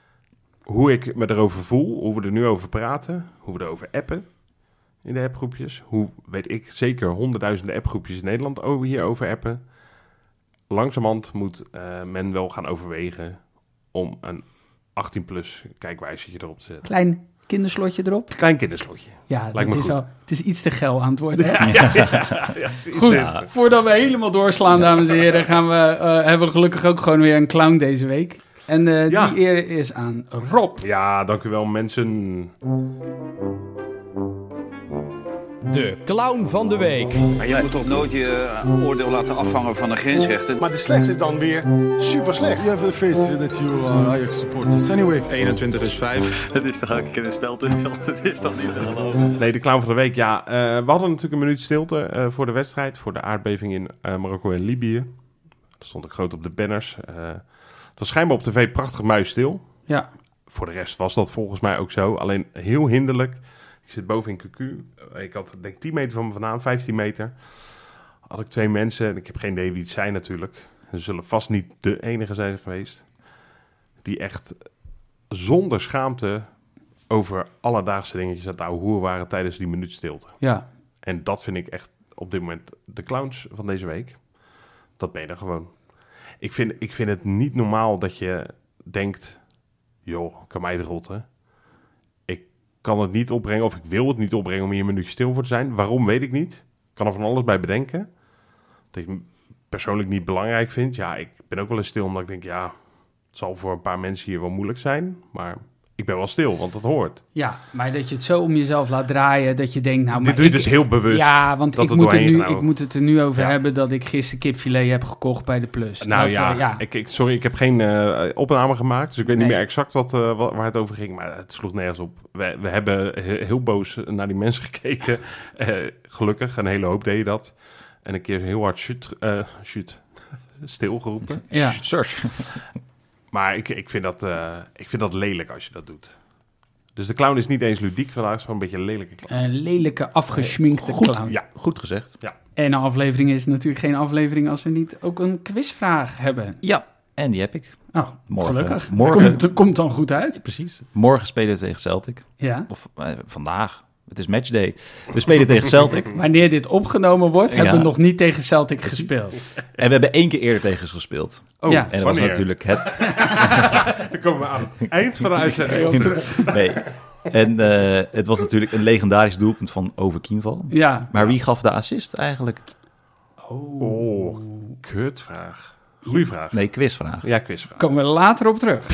Speaker 2: Hoe ik me erover voel, hoe we er nu over praten, hoe we erover appen in de appgroepjes. Hoe weet ik zeker honderdduizenden appgroepjes in Nederland hierover appen. Langzamerhand moet men wel gaan overwegen om een 18+ kijkwijzertje erop te zetten.
Speaker 3: Klein kinderslotje erop.
Speaker 2: Klein kinderslotje.
Speaker 3: Ja,
Speaker 2: Lijkt me
Speaker 3: is
Speaker 2: goed.
Speaker 3: wel. Het is iets te geil aan het worden. Hè?
Speaker 2: Ja, het is
Speaker 3: Goed,
Speaker 2: echt.
Speaker 3: voordat we helemaal doorslaan, dames en heren, hebben we gelukkig ook gewoon weer een clown deze week. En die eer is aan Rob.
Speaker 2: Ja, dank u wel mensen.
Speaker 5: De clown van de week.
Speaker 6: Maar je moet toch nooit je oordeel laten afhangen van de grensrechten.
Speaker 7: Maar de slechtste is dan weer super slecht.
Speaker 8: You have the face that you are Ajax supporters. Anyway.
Speaker 6: 21 is 5. Dat is toch elke keer een spel tussen. Dat is toch niet te geloven.
Speaker 2: Nee, de clown van de week. Ja, we hadden natuurlijk een minuut stilte voor de wedstrijd. Voor de aardbeving in Marokko en Libië. Dat stond ook groot op de banners. Het was schijnbaar op tv prachtig muisstil.
Speaker 3: Ja.
Speaker 2: Voor de rest was dat volgens mij ook zo. Alleen heel hinderlijk. Ik zit boven in Cucu. Ik had denk 10 meter van me vandaan, 15 meter. Had ik 2 mensen. Ik heb geen idee wie het zijn natuurlijk. Ze zullen vast niet de enige zijn geweest. Die echt zonder schaamte over alledaagse dingetjes aan het ouwe hoer waren tijdens die minuut stilte.
Speaker 3: Ja.
Speaker 2: En dat vind ik echt op dit moment de clowns van deze week. Dat ben je er gewoon. Ik vind het niet normaal dat je denkt... joh, kan mij het rotten. Ik kan het niet opbrengen of ik wil het niet opbrengen om hier een minuutje stil voor te zijn. Waarom, weet ik niet. Ik kan er van alles bij bedenken. Dat ik het persoonlijk niet belangrijk vind. Ja, ik ben ook wel eens stil omdat ik denk... ja, het zal voor een paar mensen hier wel moeilijk zijn. Maar ik ben wel stil, want dat hoort.
Speaker 3: Ja, maar dat je het zo om jezelf laat draaien dat je denkt... nou,
Speaker 2: Dit doe je dus heel bewust.
Speaker 3: Ja, want
Speaker 2: dat
Speaker 3: ik moet het er nu over hebben dat ik gisteren kipfilet heb gekocht bij de Plus.
Speaker 2: Nou
Speaker 3: dat,
Speaker 2: sorry, ik heb geen opname gemaakt. Dus ik weet niet meer exact waar het over ging. Maar het sloeg nergens op. We hebben heel boos naar die mensen gekeken. Gelukkig, een hele hoop deed je dat. En een keer heel hard shoot stil geroepen.
Speaker 3: Ja.
Speaker 4: Search.
Speaker 2: Maar ik vind dat lelijk als je dat doet. Dus de clown is niet eens ludiek vandaag. Het is gewoon een beetje een lelijke clown.
Speaker 3: Een lelijke, afgeschminkte clown.
Speaker 2: Ja.
Speaker 4: Goed gezegd.
Speaker 2: Ja.
Speaker 3: En een aflevering is natuurlijk geen aflevering als we niet ook een quizvraag hebben.
Speaker 4: Ja, en die heb ik.
Speaker 3: Oh,
Speaker 4: Morgen.
Speaker 3: gelukkig.
Speaker 4: Morgen.
Speaker 3: Komt dan goed uit.
Speaker 4: Precies. Morgen spelen we tegen Celtic.
Speaker 3: Ja.
Speaker 4: Of vandaag. Het is matchday. We spelen tegen Celtic.
Speaker 3: Wanneer dit opgenomen wordt, hebben we nog niet tegen Celtic gespeeld.
Speaker 4: En we hebben 1 keer eerder tegen ze gespeeld.
Speaker 2: Oh,
Speaker 3: Ja.
Speaker 4: En dat was
Speaker 2: wanneer?
Speaker 4: natuurlijk het...
Speaker 2: Dan komen we aan het eind van de uitzending.
Speaker 4: Nee. En het was natuurlijk een legendarisch doelpunt van Ove Kienval.
Speaker 3: Ja.
Speaker 4: Maar wie gaf de assist eigenlijk?
Speaker 2: Oh, kutvraag. Goeie vraag.
Speaker 4: Nee, quizvraag.
Speaker 2: Ja, quizvraag.
Speaker 3: Komen we later op terug.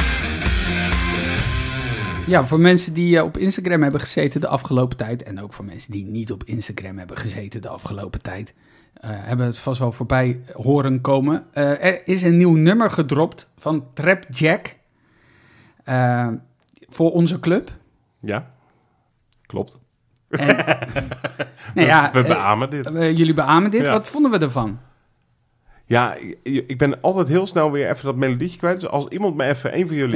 Speaker 3: Ja, voor mensen die op Instagram hebben gezeten de afgelopen tijd... en ook voor mensen die niet op Instagram hebben gezeten de afgelopen tijd... hebben het vast wel voorbij horen komen. Er is een nieuw nummer gedropt van Trap Jack voor onze club.
Speaker 2: Ja, klopt. We beamen dit.
Speaker 3: Jullie beamen dit.
Speaker 2: Ja.
Speaker 3: Wat vonden we ervan?
Speaker 2: Ja, ik ben altijd heel snel weer even dat melodietje kwijt. Dus als iemand me even, een van jullie...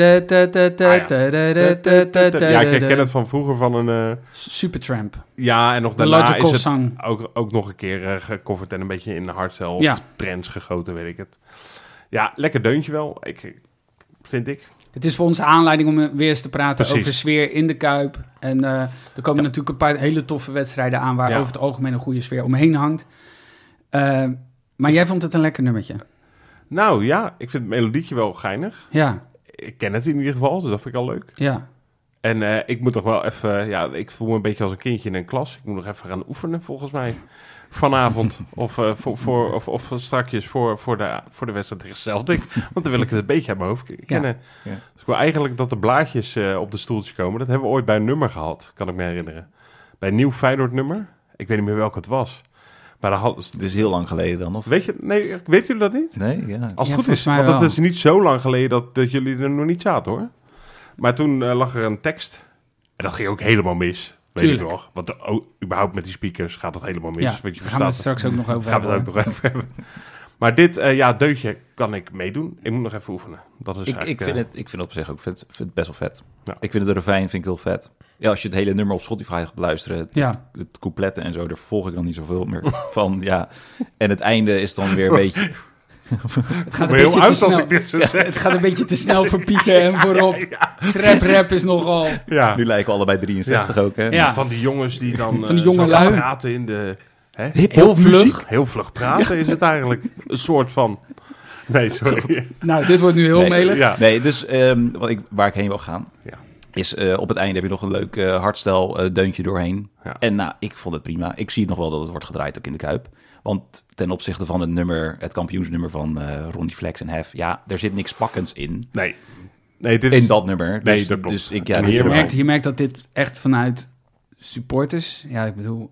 Speaker 2: Ja, ik herken het van vroeger van een...
Speaker 3: Supertramp.
Speaker 2: Ja, en nog
Speaker 3: The
Speaker 2: daarna
Speaker 3: Logical
Speaker 2: is het
Speaker 3: Song.
Speaker 2: ook nog een keer gecoverd en een beetje in de hardstyle of trends gegoten, weet ik het. Ja, lekker deuntje wel, vind ik.
Speaker 3: Het is voor ons aanleiding om weer eens te praten
Speaker 2: Precies.
Speaker 3: over sfeer in de Kuip. En er komen natuurlijk een paar hele toffe wedstrijden aan... waar over het algemeen een goede sfeer omheen hangt. Maar jij vond het een lekker nummertje.
Speaker 2: Nou ja, ik vind het melodietje wel geinig.
Speaker 3: Ja.
Speaker 2: Ik ken het in ieder geval, dus dat vind ik al leuk.
Speaker 3: Ja.
Speaker 2: En ik moet toch wel even... Ja, ik voel me een beetje als een kindje in een klas. Ik moet nog even gaan oefenen, volgens mij. Vanavond. of strakjes voor de wedstrijd tegen Celtic. Want dan wil ik het een beetje uit mijn hoofd kennen. Ja. Ja. Dus ik wil eigenlijk dat de blaadjes op de stoeltjes komen. Dat hebben we ooit bij een nummer gehad, kan ik me herinneren. Bij een nieuw Feyenoord nummer. Ik weet niet meer welke het was. Maar
Speaker 4: het is heel lang geleden dan, of?
Speaker 2: Weten jullie dat niet?
Speaker 4: Nee, ja.
Speaker 2: Als het goed is, want het is niet zo lang geleden dat jullie er nog niet zaten, hoor. Maar toen lag er een tekst. En dat ging ook helemaal mis. Weet ik nog. Want überhaupt met die speakers gaat dat helemaal mis.
Speaker 3: Ja,
Speaker 2: want je
Speaker 3: gaan we het straks ook nog over
Speaker 2: hebben. Gaan we het ook nog over hebben. Maar dit, deutje kan ik meedoen. Ik moet nog even oefenen. Dat is
Speaker 4: ik vind op zich ook vind het best wel vet. Ja. Ik vind het refrein heel vet. Ja, als je het hele nummer op Spotify gaat luisteren, het coupletten en zo, daar volg ik dan niet zoveel meer van. Ja. En het einde is dan weer een beetje...
Speaker 3: Het gaat een beetje te snel. Als ik dit zo zeg. Het gaat een beetje te snel voor Pieter en voorop. Trap is nogal...
Speaker 4: Ja. Nu lijken we allebei 63 ook, hè?
Speaker 2: Ja. Van die jongens die dan
Speaker 3: van die jonge lui
Speaker 2: praten in de... Hè?
Speaker 3: Heel vlug.
Speaker 2: Heel vlug praten is het eigenlijk. Een soort van... Nee, sorry.
Speaker 3: Nou, dit wordt nu heel melig.
Speaker 2: Ja.
Speaker 4: Nee, dus waar ik heen wil gaan... Ja. Is op het einde heb je nog een leuk hardstyle deuntje doorheen. Ja. En nou, ik vond het prima. Ik zie het nog wel dat het wordt gedraaid ook in de Kuip. Want ten opzichte van het kampioensnummer van Ronnie Flex en Hef... Ja, er zit niks pakkends in.
Speaker 2: Nee,
Speaker 4: in dat nummer.
Speaker 2: Nee, dat klopt.
Speaker 4: Dus
Speaker 3: je merkt dat dit echt vanuit supporters... Ja, ik bedoel...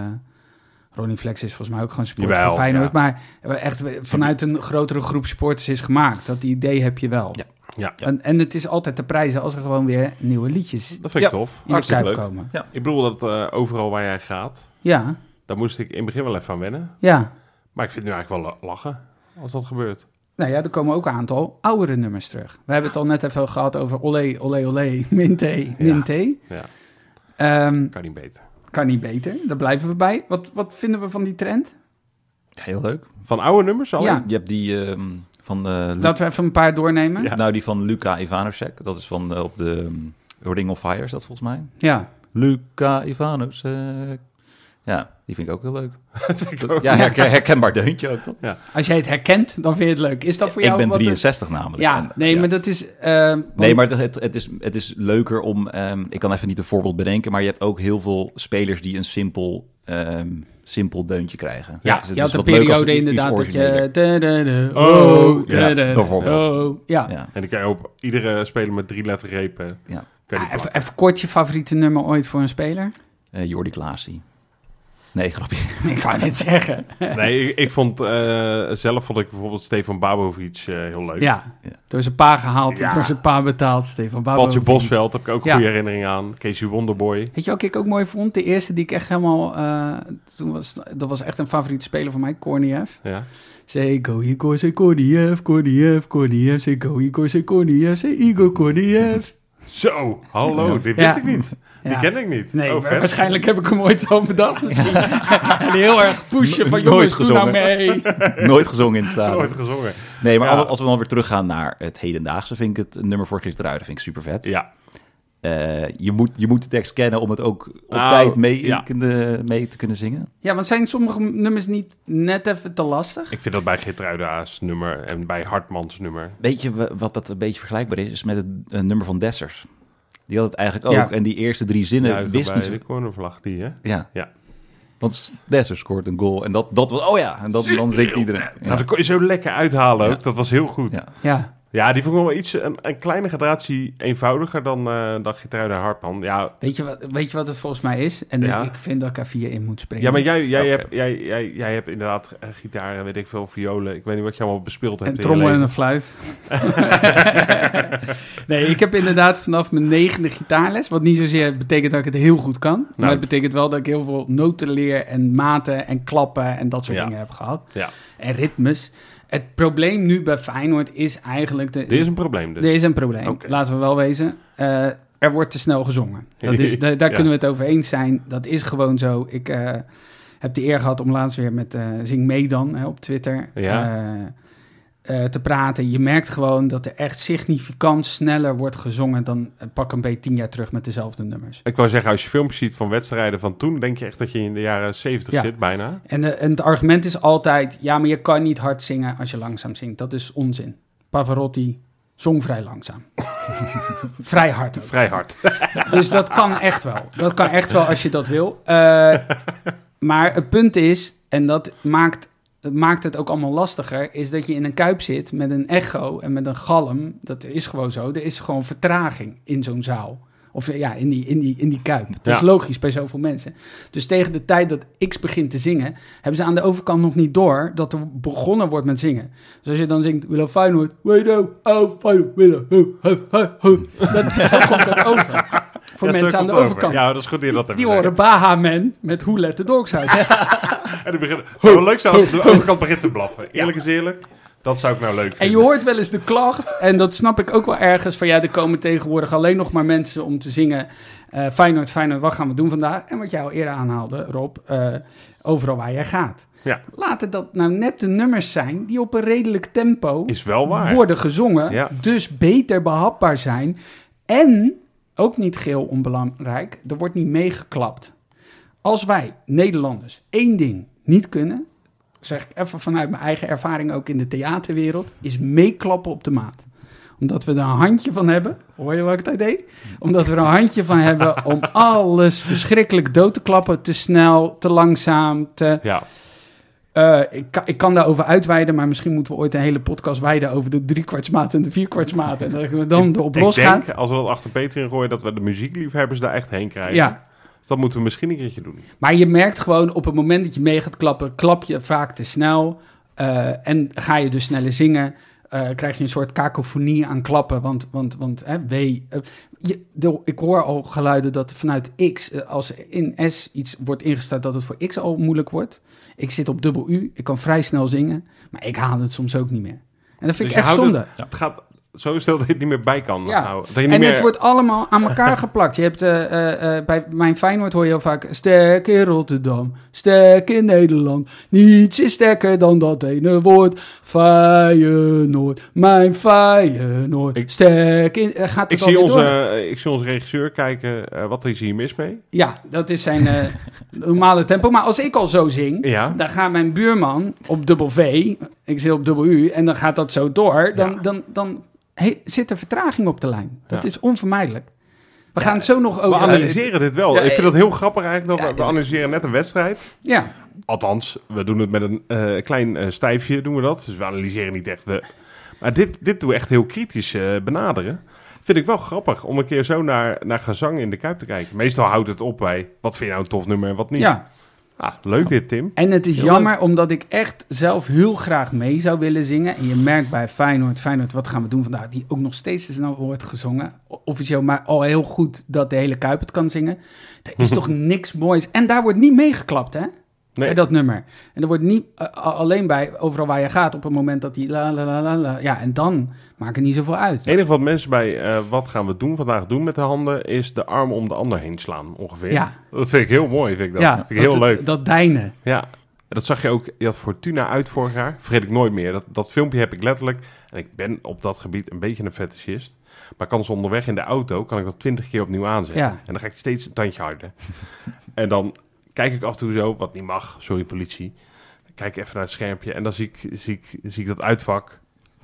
Speaker 3: Ronnie Flex is volgens mij ook gewoon supporter van Feyenoord. Ja. Maar echt vanuit een grotere groep supporters is gemaakt. Dat idee heb je wel.
Speaker 2: Ja. Ja.
Speaker 3: En het is altijd te prijzen als er gewoon weer nieuwe liedjes
Speaker 2: dat vind ik tof.
Speaker 3: In de Kuip komen.
Speaker 2: Ja. Ik bedoel dat overal waar jij gaat, daar moest ik in het begin wel even aan wennen.
Speaker 3: Ja.
Speaker 2: Maar ik vind het nu eigenlijk wel lachen als dat gebeurt.
Speaker 3: Nou ja, er komen ook een aantal oudere nummers terug. We hebben het al net even gehad over Olé, Olé, Olé, Minté, Minté.
Speaker 2: Ja. Kan niet beter.
Speaker 3: Kan niet beter, daar blijven we bij. Wat vinden we van die trend?
Speaker 4: Heel leuk.
Speaker 2: Van oude nummers al?
Speaker 3: Ja.
Speaker 4: Je hebt die...
Speaker 3: Laten we even een paar doornemen.
Speaker 4: Ja. Nou, die van Luka Ivanošek. Dat is van op de Ring of Fire, is dat volgens mij?
Speaker 3: Ja.
Speaker 4: Luka Ivanošek. Ja, die vind ik ook heel leuk. Ja, herkenbaar deuntje ook, toch?
Speaker 2: Ja.
Speaker 3: Als jij het herkent, dan vind je het leuk. Is dat voor jou?
Speaker 4: Ik ben 63 namelijk.
Speaker 3: Ja, maar dat is...
Speaker 4: Nee, maar het is leuker om... ik kan even niet een voorbeeld bedenken, maar je hebt ook heel veel spelers die een simpel deuntje krijgen.
Speaker 3: Ja, dus je had een periode inderdaad dat je...
Speaker 4: bijvoorbeeld.
Speaker 3: Ja.
Speaker 2: En dan kan je op iedere speler met 3 lettergrepen...
Speaker 4: Ja.
Speaker 3: Even kort je favoriete nummer ooit voor een speler?
Speaker 4: Jordi Klaasie. Nee, grapje.
Speaker 3: Ik wou net zeggen.
Speaker 2: Nee, ik vond zelf ik bijvoorbeeld Stefan Babovic heel leuk.
Speaker 3: Ja, door zijn pa gehaald, door zijn pa betaald. Stefan Babovic.
Speaker 2: Patje Bosveld heb ik ook goede herinneringen aan. Casey Wonderboy.
Speaker 3: Weet je wat ik ook mooi vond? De eerste die ik echt helemaal... dat was echt een favoriete speler van mij, Korniev.
Speaker 2: Ja.
Speaker 3: Say go Igor, say Korniev, say go Igor, say Korniev, say Igor Korniev.
Speaker 2: Zo, hallo, dit wist ik niet. Die ken ik niet.
Speaker 3: Nee, waarschijnlijk heb ik hem ooit zo bedacht misschien. En heel erg pushen van jongens, doe nou mee.
Speaker 4: Nooit gezongen in het stadion.
Speaker 2: Nooit gezongen.
Speaker 4: Nee, maar als we dan weer teruggaan naar het hedendaagse, vind ik het nummer voor Gisteruiden vind ik super vet.
Speaker 2: Ja.
Speaker 4: Je moet de tekst kennen om het ook op tijd mee te kunnen zingen.
Speaker 3: Ja, want zijn sommige nummers niet net even te lastig?
Speaker 2: Ik vind dat bij Geertruida's nummer en bij Hartmans nummer.
Speaker 4: Weet je wat dat een beetje vergelijkbaar is met het nummer van Dessers. Die had het eigenlijk ook. Ja. En die eerste 3 zinnen wist niet zo.
Speaker 2: De cornervlag die, hè?
Speaker 4: Ja. Want Dessers scoort een goal. En dat was... Oh ja, en dan zingt iedereen.
Speaker 2: Ja. Dat kon je zo lekker uithalen ook. Dat was heel goed.
Speaker 3: Ja.
Speaker 2: Ja, die vond ik wel iets, een kleine gradatie eenvoudiger dan Geertruida en Hartman. Ja.
Speaker 3: Weet je wat het volgens mij is? En ik vind dat ik er 4 in moet springen.
Speaker 2: Ja, maar jij hebt inderdaad gitaar, weet ik veel, violen. Ik weet niet wat je allemaal bespeeld hebt.
Speaker 3: En trommel en een fluit. Nee, ik heb inderdaad vanaf mijn 9e gitaarles. Wat niet zozeer betekent dat ik het heel goed kan. Maar het betekent wel dat ik heel veel noten leer en maten en klappen en dat soort dingen heb gehad. Ja. En ritmes. Het probleem nu bij Feyenoord is eigenlijk...
Speaker 2: Er is een probleem dus.
Speaker 3: Er is een probleem, laten we wel wezen. Er wordt te snel gezongen. Daar kunnen we het over eens zijn. Dat is gewoon zo. Ik heb de eer gehad om laatst weer met Zing Mee dan op Twitter te praten. Je merkt gewoon dat er echt significant sneller wordt gezongen dan pak een beetje 10 jaar terug met dezelfde nummers.
Speaker 2: Ik wou zeggen, als je filmpjes ziet van wedstrijden van toen, denk je echt dat je in de jaren 70 zit bijna.
Speaker 3: En het argument is altijd, ja, maar je kan niet hard zingen als je langzaam zingt. Dat is onzin. Pavarotti zong vrij langzaam. Vrij hard ook.
Speaker 2: Vrij hard.
Speaker 3: Dus dat kan echt wel. Dat kan echt wel als je dat wil. Maar het punt is, en dat maakt het ook allemaal lastiger, is dat je in een kuip zit met een echo en met een galm. Dat is gewoon zo. Er is gewoon vertraging in zo'n zaal. Of ja, in die kuip. Dat is logisch bij zoveel mensen. Dus tegen de tijd dat X begint te zingen, hebben ze aan de overkant nog niet door dat er begonnen wordt met zingen. Dus als je dan zingt, Willow Feyenoord, Willow, Feyenoord, Willow, zo komt dat over. Voor mensen aan de overkant.
Speaker 2: Ja, dat is goed dat je dat hebt
Speaker 3: Die horen Baha Man met Who Let the Dogs Out.
Speaker 2: En die beginnen, het zou wel leuk zijn als de overkant begint te blaffen. Eerlijk is eerlijk. Dat zou ik nou leuk vinden.
Speaker 3: En je hoort wel eens de klacht, en dat snap ik ook wel ergens, van er komen tegenwoordig alleen nog maar mensen om te zingen Feyenoord, wat gaan we doen vandaag? En wat jij al eerder aanhaalde, Rob, overal waar jij gaat.
Speaker 2: Ja.
Speaker 3: Laten dat nou net de nummers zijn die op een redelijk tempo
Speaker 2: is wel waar.
Speaker 3: Worden gezongen, dus beter behapbaar zijn. En, ook niet geheel onbelangrijk, er wordt niet meegeklapt. Als wij, Nederlanders, 1 ding niet kunnen, zeg ik even vanuit mijn eigen ervaring ook in de theaterwereld, is meeklappen op de maat. Omdat we er een handje van hebben, hoor je wat ik dat deed? Omdat we er een handje van hebben om alles verschrikkelijk dood te klappen, te snel, te langzaam, ik kan daarover uitweiden, maar misschien moeten we ooit een hele podcast wijden over de 3/4 en de 4/4 en dat we dan erop losgaan.
Speaker 2: Ik denk, als we dat achter Peter in gooien, dat we de muziekliefhebbers daar echt heen krijgen.
Speaker 3: Ja.
Speaker 2: Dus dat moeten we misschien een keertje doen.
Speaker 3: Maar je merkt gewoon, op het moment dat je mee gaat klappen, klap je vaak te snel. En ga je dus sneller zingen, krijg je een soort kakofonie aan klappen. Ik hoor al geluiden dat vanuit X, als in S iets wordt ingestart, dat het voor X al moeilijk wordt. Ik zit op dubbel U, ik kan vrij snel zingen, maar ik haal het soms ook niet meer. En dat vind ik echt zonde.
Speaker 2: Het gaat zo stil dat je het niet meer bij kan houden.
Speaker 3: Het wordt allemaal aan elkaar geplakt. Je hebt bij mijn Feyenoord hoor je heel vaak, sterk in Rotterdam, sterk in Nederland. Niets is sterker dan dat ene woord. Feyenoord, mijn Feyenoord, sterk in...
Speaker 2: Ik zie onze regisseur kijken, wat is hier mis mee?
Speaker 3: Ja, dat is zijn normale tempo. Maar als ik al zo zing, dan gaat mijn buurman op dubbel V, ik zit op dubbel U, en dan gaat dat zo door, dan zit er vertraging op de lijn. Dat is onvermijdelijk. We gaan het zo nog over...
Speaker 2: We analyseren dit wel. Ik vind dat heel grappig eigenlijk. We analyseren net een wedstrijd.
Speaker 3: Ja.
Speaker 2: Althans, we doen het met een klein stijfje, doen we dat. Dus we analyseren niet echt. Maar dit doen we echt heel kritisch benaderen. Vind ik wel grappig om een keer zo naar gezang in de Kuip te kijken. Meestal houdt het op bij, wat vind je nou een tof nummer en wat niet.
Speaker 3: Ja.
Speaker 2: Leuk dit, Tim.
Speaker 3: En het is jammer, omdat ik echt zelf heel graag mee zou willen zingen. En je merkt bij Feyenoord, wat gaan we doen vandaag? Die ook nog steeds te snel wordt gezongen. Officieel, maar al heel goed dat de hele Kuip het kan zingen. Er is toch niks moois. En daar wordt niet meegeklapt, hè? Nee. Bij dat nummer. En er wordt niet alleen bij overal waar je gaat op het moment dat die la la la la la. Ja, en dan maakt het niet zoveel uit.
Speaker 2: Het enige wat mensen bij wat gaan we vandaag doen met de handen is de arm om de ander heen slaan, ongeveer. Ja. Dat vind ik heel mooi, vind ik dat. Ja, vind ik heel leuk.
Speaker 3: Dat deinen.
Speaker 2: Ja, dat zag je ook. Je had Fortuna uit vorig jaar. Vergeet ik nooit meer. Dat filmpje heb ik letterlijk. En ik ben op dat gebied een beetje een fetischist. Maar kan ze onderweg in de auto, kan ik dat 20 keer opnieuw aanzetten. Ja. En dan ga ik steeds een tandje harder. En dan kijk ik af en toe zo, wat niet mag, sorry politie. Dan kijk ik even naar het schermpje en dan zie ik dat uitvak.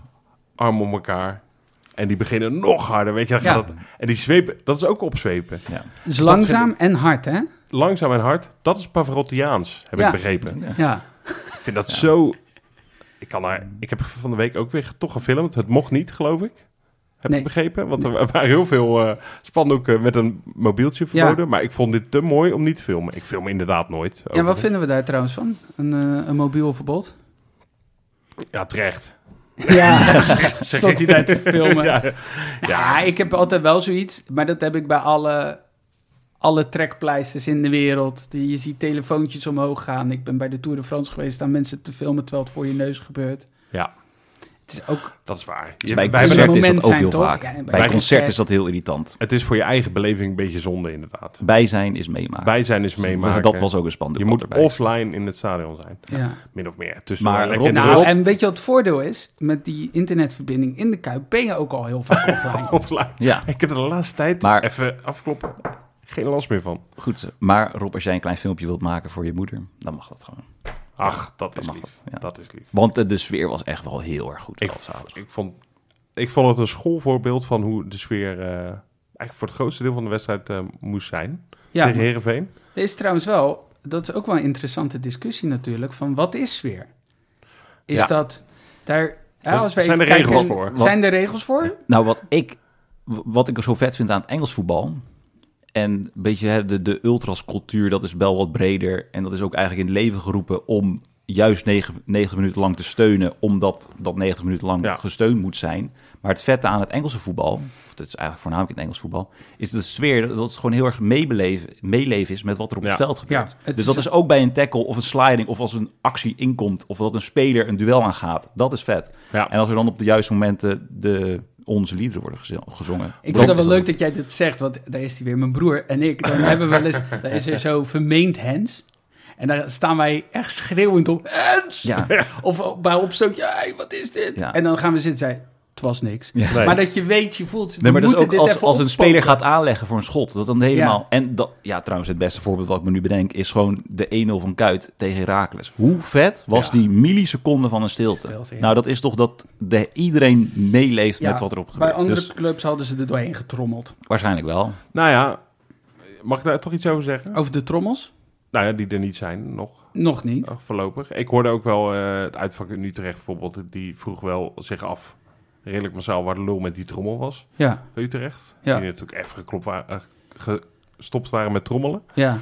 Speaker 2: Arm om elkaar. En die beginnen nog harder, weet je. Dan gaat en die zwepen, dat is ook opzwepen.
Speaker 3: Ja. Dus langzaam en hard, hè?
Speaker 2: Langzaam en hard, dat is Pavarottiaans, heb ik begrepen.
Speaker 3: Ja.
Speaker 2: Ik vind dat zo... Ik heb van de week ook weer toch gefilmd. Het mocht niet, geloof ik. Heb
Speaker 3: Nee.
Speaker 2: ik begrepen? Want er waren heel veel spandoeken met een mobieltje verboden. Maar ik vond dit te mooi om niet te filmen. Ik film inderdaad nooit.
Speaker 3: Ja, wat
Speaker 2: overigens.
Speaker 3: vinden we daar trouwens van? Een mobiel verbod?
Speaker 2: Ja, terecht.
Speaker 3: Ja, stond hij daar te filmen.
Speaker 2: Ja.
Speaker 3: Ik heb altijd wel zoiets, maar dat heb ik bij alle trekpleisters in de wereld. Je ziet telefoontjes omhoog gaan. Ik ben bij de Tour de France geweest, staan mensen te filmen terwijl het voor je neus gebeurt.
Speaker 2: Ja,
Speaker 3: Het is ook...
Speaker 2: dat is waar.
Speaker 4: Dus bij
Speaker 2: wij hebben
Speaker 4: concert is
Speaker 3: moment
Speaker 4: dat ook
Speaker 3: zijn,
Speaker 4: heel
Speaker 3: toch?
Speaker 4: vaak.
Speaker 3: Ja, en
Speaker 4: bij
Speaker 3: bij
Speaker 4: concert is dat heel irritant.
Speaker 2: Het is voor je eigen beleving een beetje zonde, inderdaad.
Speaker 4: Bij zijn is meemaken.
Speaker 2: Bij zijn is meemaken.
Speaker 4: Dat was ook een spandoek.
Speaker 2: Je moet
Speaker 4: erbij.
Speaker 2: offline in het stadion zijn.
Speaker 3: Ja.
Speaker 2: Min of meer. Dus
Speaker 4: Maar
Speaker 2: lekker
Speaker 4: Rob,
Speaker 2: in de
Speaker 3: Nou,
Speaker 2: rust.
Speaker 3: en weet je wat het voordeel is? Met die internetverbinding in de Kuip ben je ook al heel vaak offline.
Speaker 2: offline.
Speaker 4: Ja,
Speaker 2: Ik heb er de laatste tijd
Speaker 4: Maar-
Speaker 2: even afkloppen. Geen last meer van.
Speaker 4: goed zo. Maar Rob, als jij een klein filmpje wilt maken voor je moeder, dan mag dat gewoon.
Speaker 2: Ach, dat is
Speaker 4: mag
Speaker 2: lief.
Speaker 4: dat, ja.
Speaker 2: Dat is lief.
Speaker 4: Want de sfeer was echt wel heel erg goed.
Speaker 2: Ik,
Speaker 4: op zaterdag.
Speaker 2: ik vond het een schoolvoorbeeld van hoe de sfeer eigenlijk voor het grootste deel van de wedstrijd moest zijn.
Speaker 3: Ja,
Speaker 2: Tegen Heerenveen.
Speaker 3: er is trouwens wel... Dat is ook wel een interessante discussie natuurlijk, van wat is sfeer? Is
Speaker 2: Ja.
Speaker 3: dat... Daar, ja, als we
Speaker 2: Zijn
Speaker 3: even
Speaker 2: er regels
Speaker 3: kijken,
Speaker 2: voor?
Speaker 3: Zijn er regels voor?
Speaker 4: Nou, wat ik zo vet vind aan het Engels voetbal, en een beetje de ultrascultuur, dat is wel wat breder. En dat is ook eigenlijk in het leven geroepen om juist 90 minuten lang te steunen, omdat dat 90 minuten lang gesteund moet zijn. Maar het vette aan het Engelse voetbal, of het is eigenlijk voornamelijk het Engels voetbal, is de sfeer dat het gewoon heel erg meeleven is met wat er op het veld gebeurt.
Speaker 3: Ja,
Speaker 4: Dus dat is ook bij een tackle of een sliding of als een actie inkomt of dat een speler een duel aangaat. Dat is vet.
Speaker 2: Ja.
Speaker 4: En als er dan op de juiste momenten onze liederen worden gezongen.
Speaker 3: Ik vind het wel leuk dat jij dit zegt, want daar is hij weer, mijn broer en ik. Dan hebben we wel eens, daar is er zo vermeend hens. En daar staan wij echt schreeuwend op, hens!
Speaker 4: Ja.
Speaker 3: Of bij opstootje, hey, wat is dit?
Speaker 4: Ja.
Speaker 3: En dan gaan we zitten en zeggen, het was niks.
Speaker 4: Ja.
Speaker 2: Nee.
Speaker 3: Maar dat je weet, je voelt, we
Speaker 4: Nee, maar dat is
Speaker 3: moeten
Speaker 4: ook
Speaker 3: dit even
Speaker 4: als een speler
Speaker 3: opspoken.
Speaker 4: gaat aanleggen voor een schot. Dat dan helemaal... En dat, ja, trouwens, het beste voorbeeld wat ik me nu bedenk is gewoon de 1-0 van Kuyt tegen Heracles. Hoe vet was die milliseconde van een stilte?
Speaker 3: Ja.
Speaker 4: Nou, dat is toch dat iedereen meeleeft
Speaker 3: Ja,
Speaker 4: met wat erop
Speaker 3: bij
Speaker 4: gebeurt.
Speaker 3: andere
Speaker 4: Dus
Speaker 3: clubs hadden ze er doorheen getrommeld.
Speaker 4: waarschijnlijk wel.
Speaker 2: Nou ja, mag ik daar toch iets over zeggen?
Speaker 3: Over de trommels?
Speaker 2: Nou ja, die er niet zijn nog.
Speaker 3: Nog niet.
Speaker 2: Voorlopig. Ik hoorde ook wel het uitvak in Utrecht bijvoorbeeld. Die vroeg wel zich af, redelijk massaal, waar de lul met die trommel was.
Speaker 3: Ja,
Speaker 2: Bij Utrecht.
Speaker 3: Ja.
Speaker 2: Die natuurlijk even gestopt waren met trommelen.
Speaker 3: ja.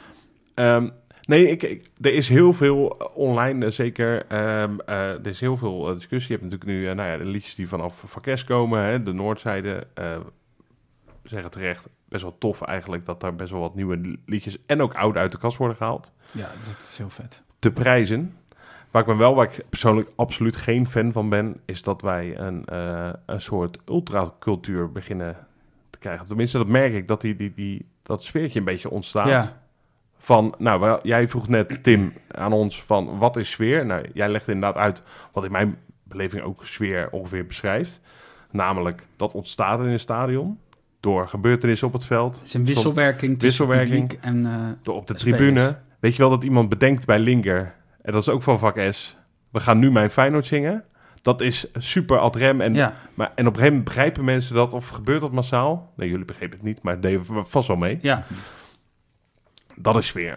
Speaker 2: Nee, er is heel veel online, zeker. Er is heel veel discussie. Je hebt natuurlijk nu de liedjes die vanaf Vakes komen. Hè, de Noordzijde zeggen terecht, best wel tof eigenlijk, dat daar best wel wat nieuwe liedjes en ook oude uit de kast worden gehaald.
Speaker 3: Ja, dat is heel vet.
Speaker 2: Te prijzen. Waar ik persoonlijk absoluut geen fan van ben, is dat wij een soort ultracultuur beginnen te krijgen. Tenminste, dat merk ik, dat dat sfeertje een beetje ontstaat.
Speaker 3: Ja.
Speaker 2: Van, nou, jij vroeg net, Tim, aan ons van, wat is sfeer? Nou, jij legt inderdaad uit wat in mijn beleving ook sfeer ongeveer beschrijft. Namelijk, dat ontstaat in een stadion door gebeurtenissen op het veld.
Speaker 3: Het is een wisselwerking tussen publiek en
Speaker 2: door op de
Speaker 3: spelers.
Speaker 2: tribune. Weet je wel dat iemand bedenkt bij Linker, en dat is ook van vak S, we gaan nu mijn Feyenoord zingen. Dat is super ad rem. En op een gegeven moment begrijpen mensen dat, of gebeurt dat massaal? Nee, jullie begrepen het niet, maar het deden we vast wel mee.
Speaker 3: Ja.
Speaker 2: Dat is sfeer.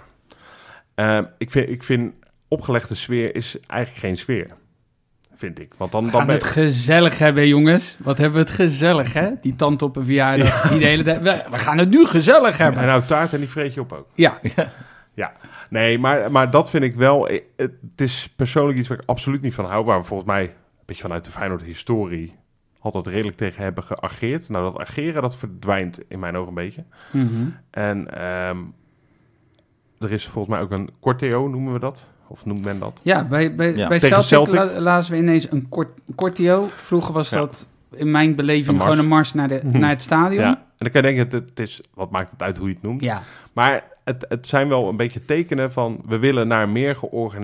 Speaker 2: Ik vind opgelegde sfeer is eigenlijk geen sfeer. Vind ik. Want dan
Speaker 3: gaan
Speaker 2: ben
Speaker 3: het gezellig hebben, jongens. Wat hebben we het gezellig, hè? Die tante op een verjaardag. Die de hele tijd, we gaan het nu gezellig hebben.
Speaker 2: En nou taart en die vreet je op ook.
Speaker 3: Ja.
Speaker 2: Ja. Nee, maar dat vind ik wel... Het is persoonlijk iets waar ik absoluut niet van hou. Waar we volgens mij een beetje vanuit de Feyenoord-historie altijd redelijk tegen hebben geageerd. Nou, dat ageren, dat verdwijnt in mijn ogen een beetje.
Speaker 3: Mm-hmm.
Speaker 2: En er is volgens mij ook een Corteo, noemen we dat? Of noemt men dat?
Speaker 3: Ja, bij
Speaker 2: Tegen
Speaker 3: Celtic lazen we ineens een Corteo. Vroeger was dat in mijn beleving gewoon een mars naar het stadion.
Speaker 2: Ja, en dan kan je denken, het is, wat maakt het uit hoe je het noemt?
Speaker 3: Ja.
Speaker 2: Maar het zijn wel een beetje tekenen van, we willen naar meer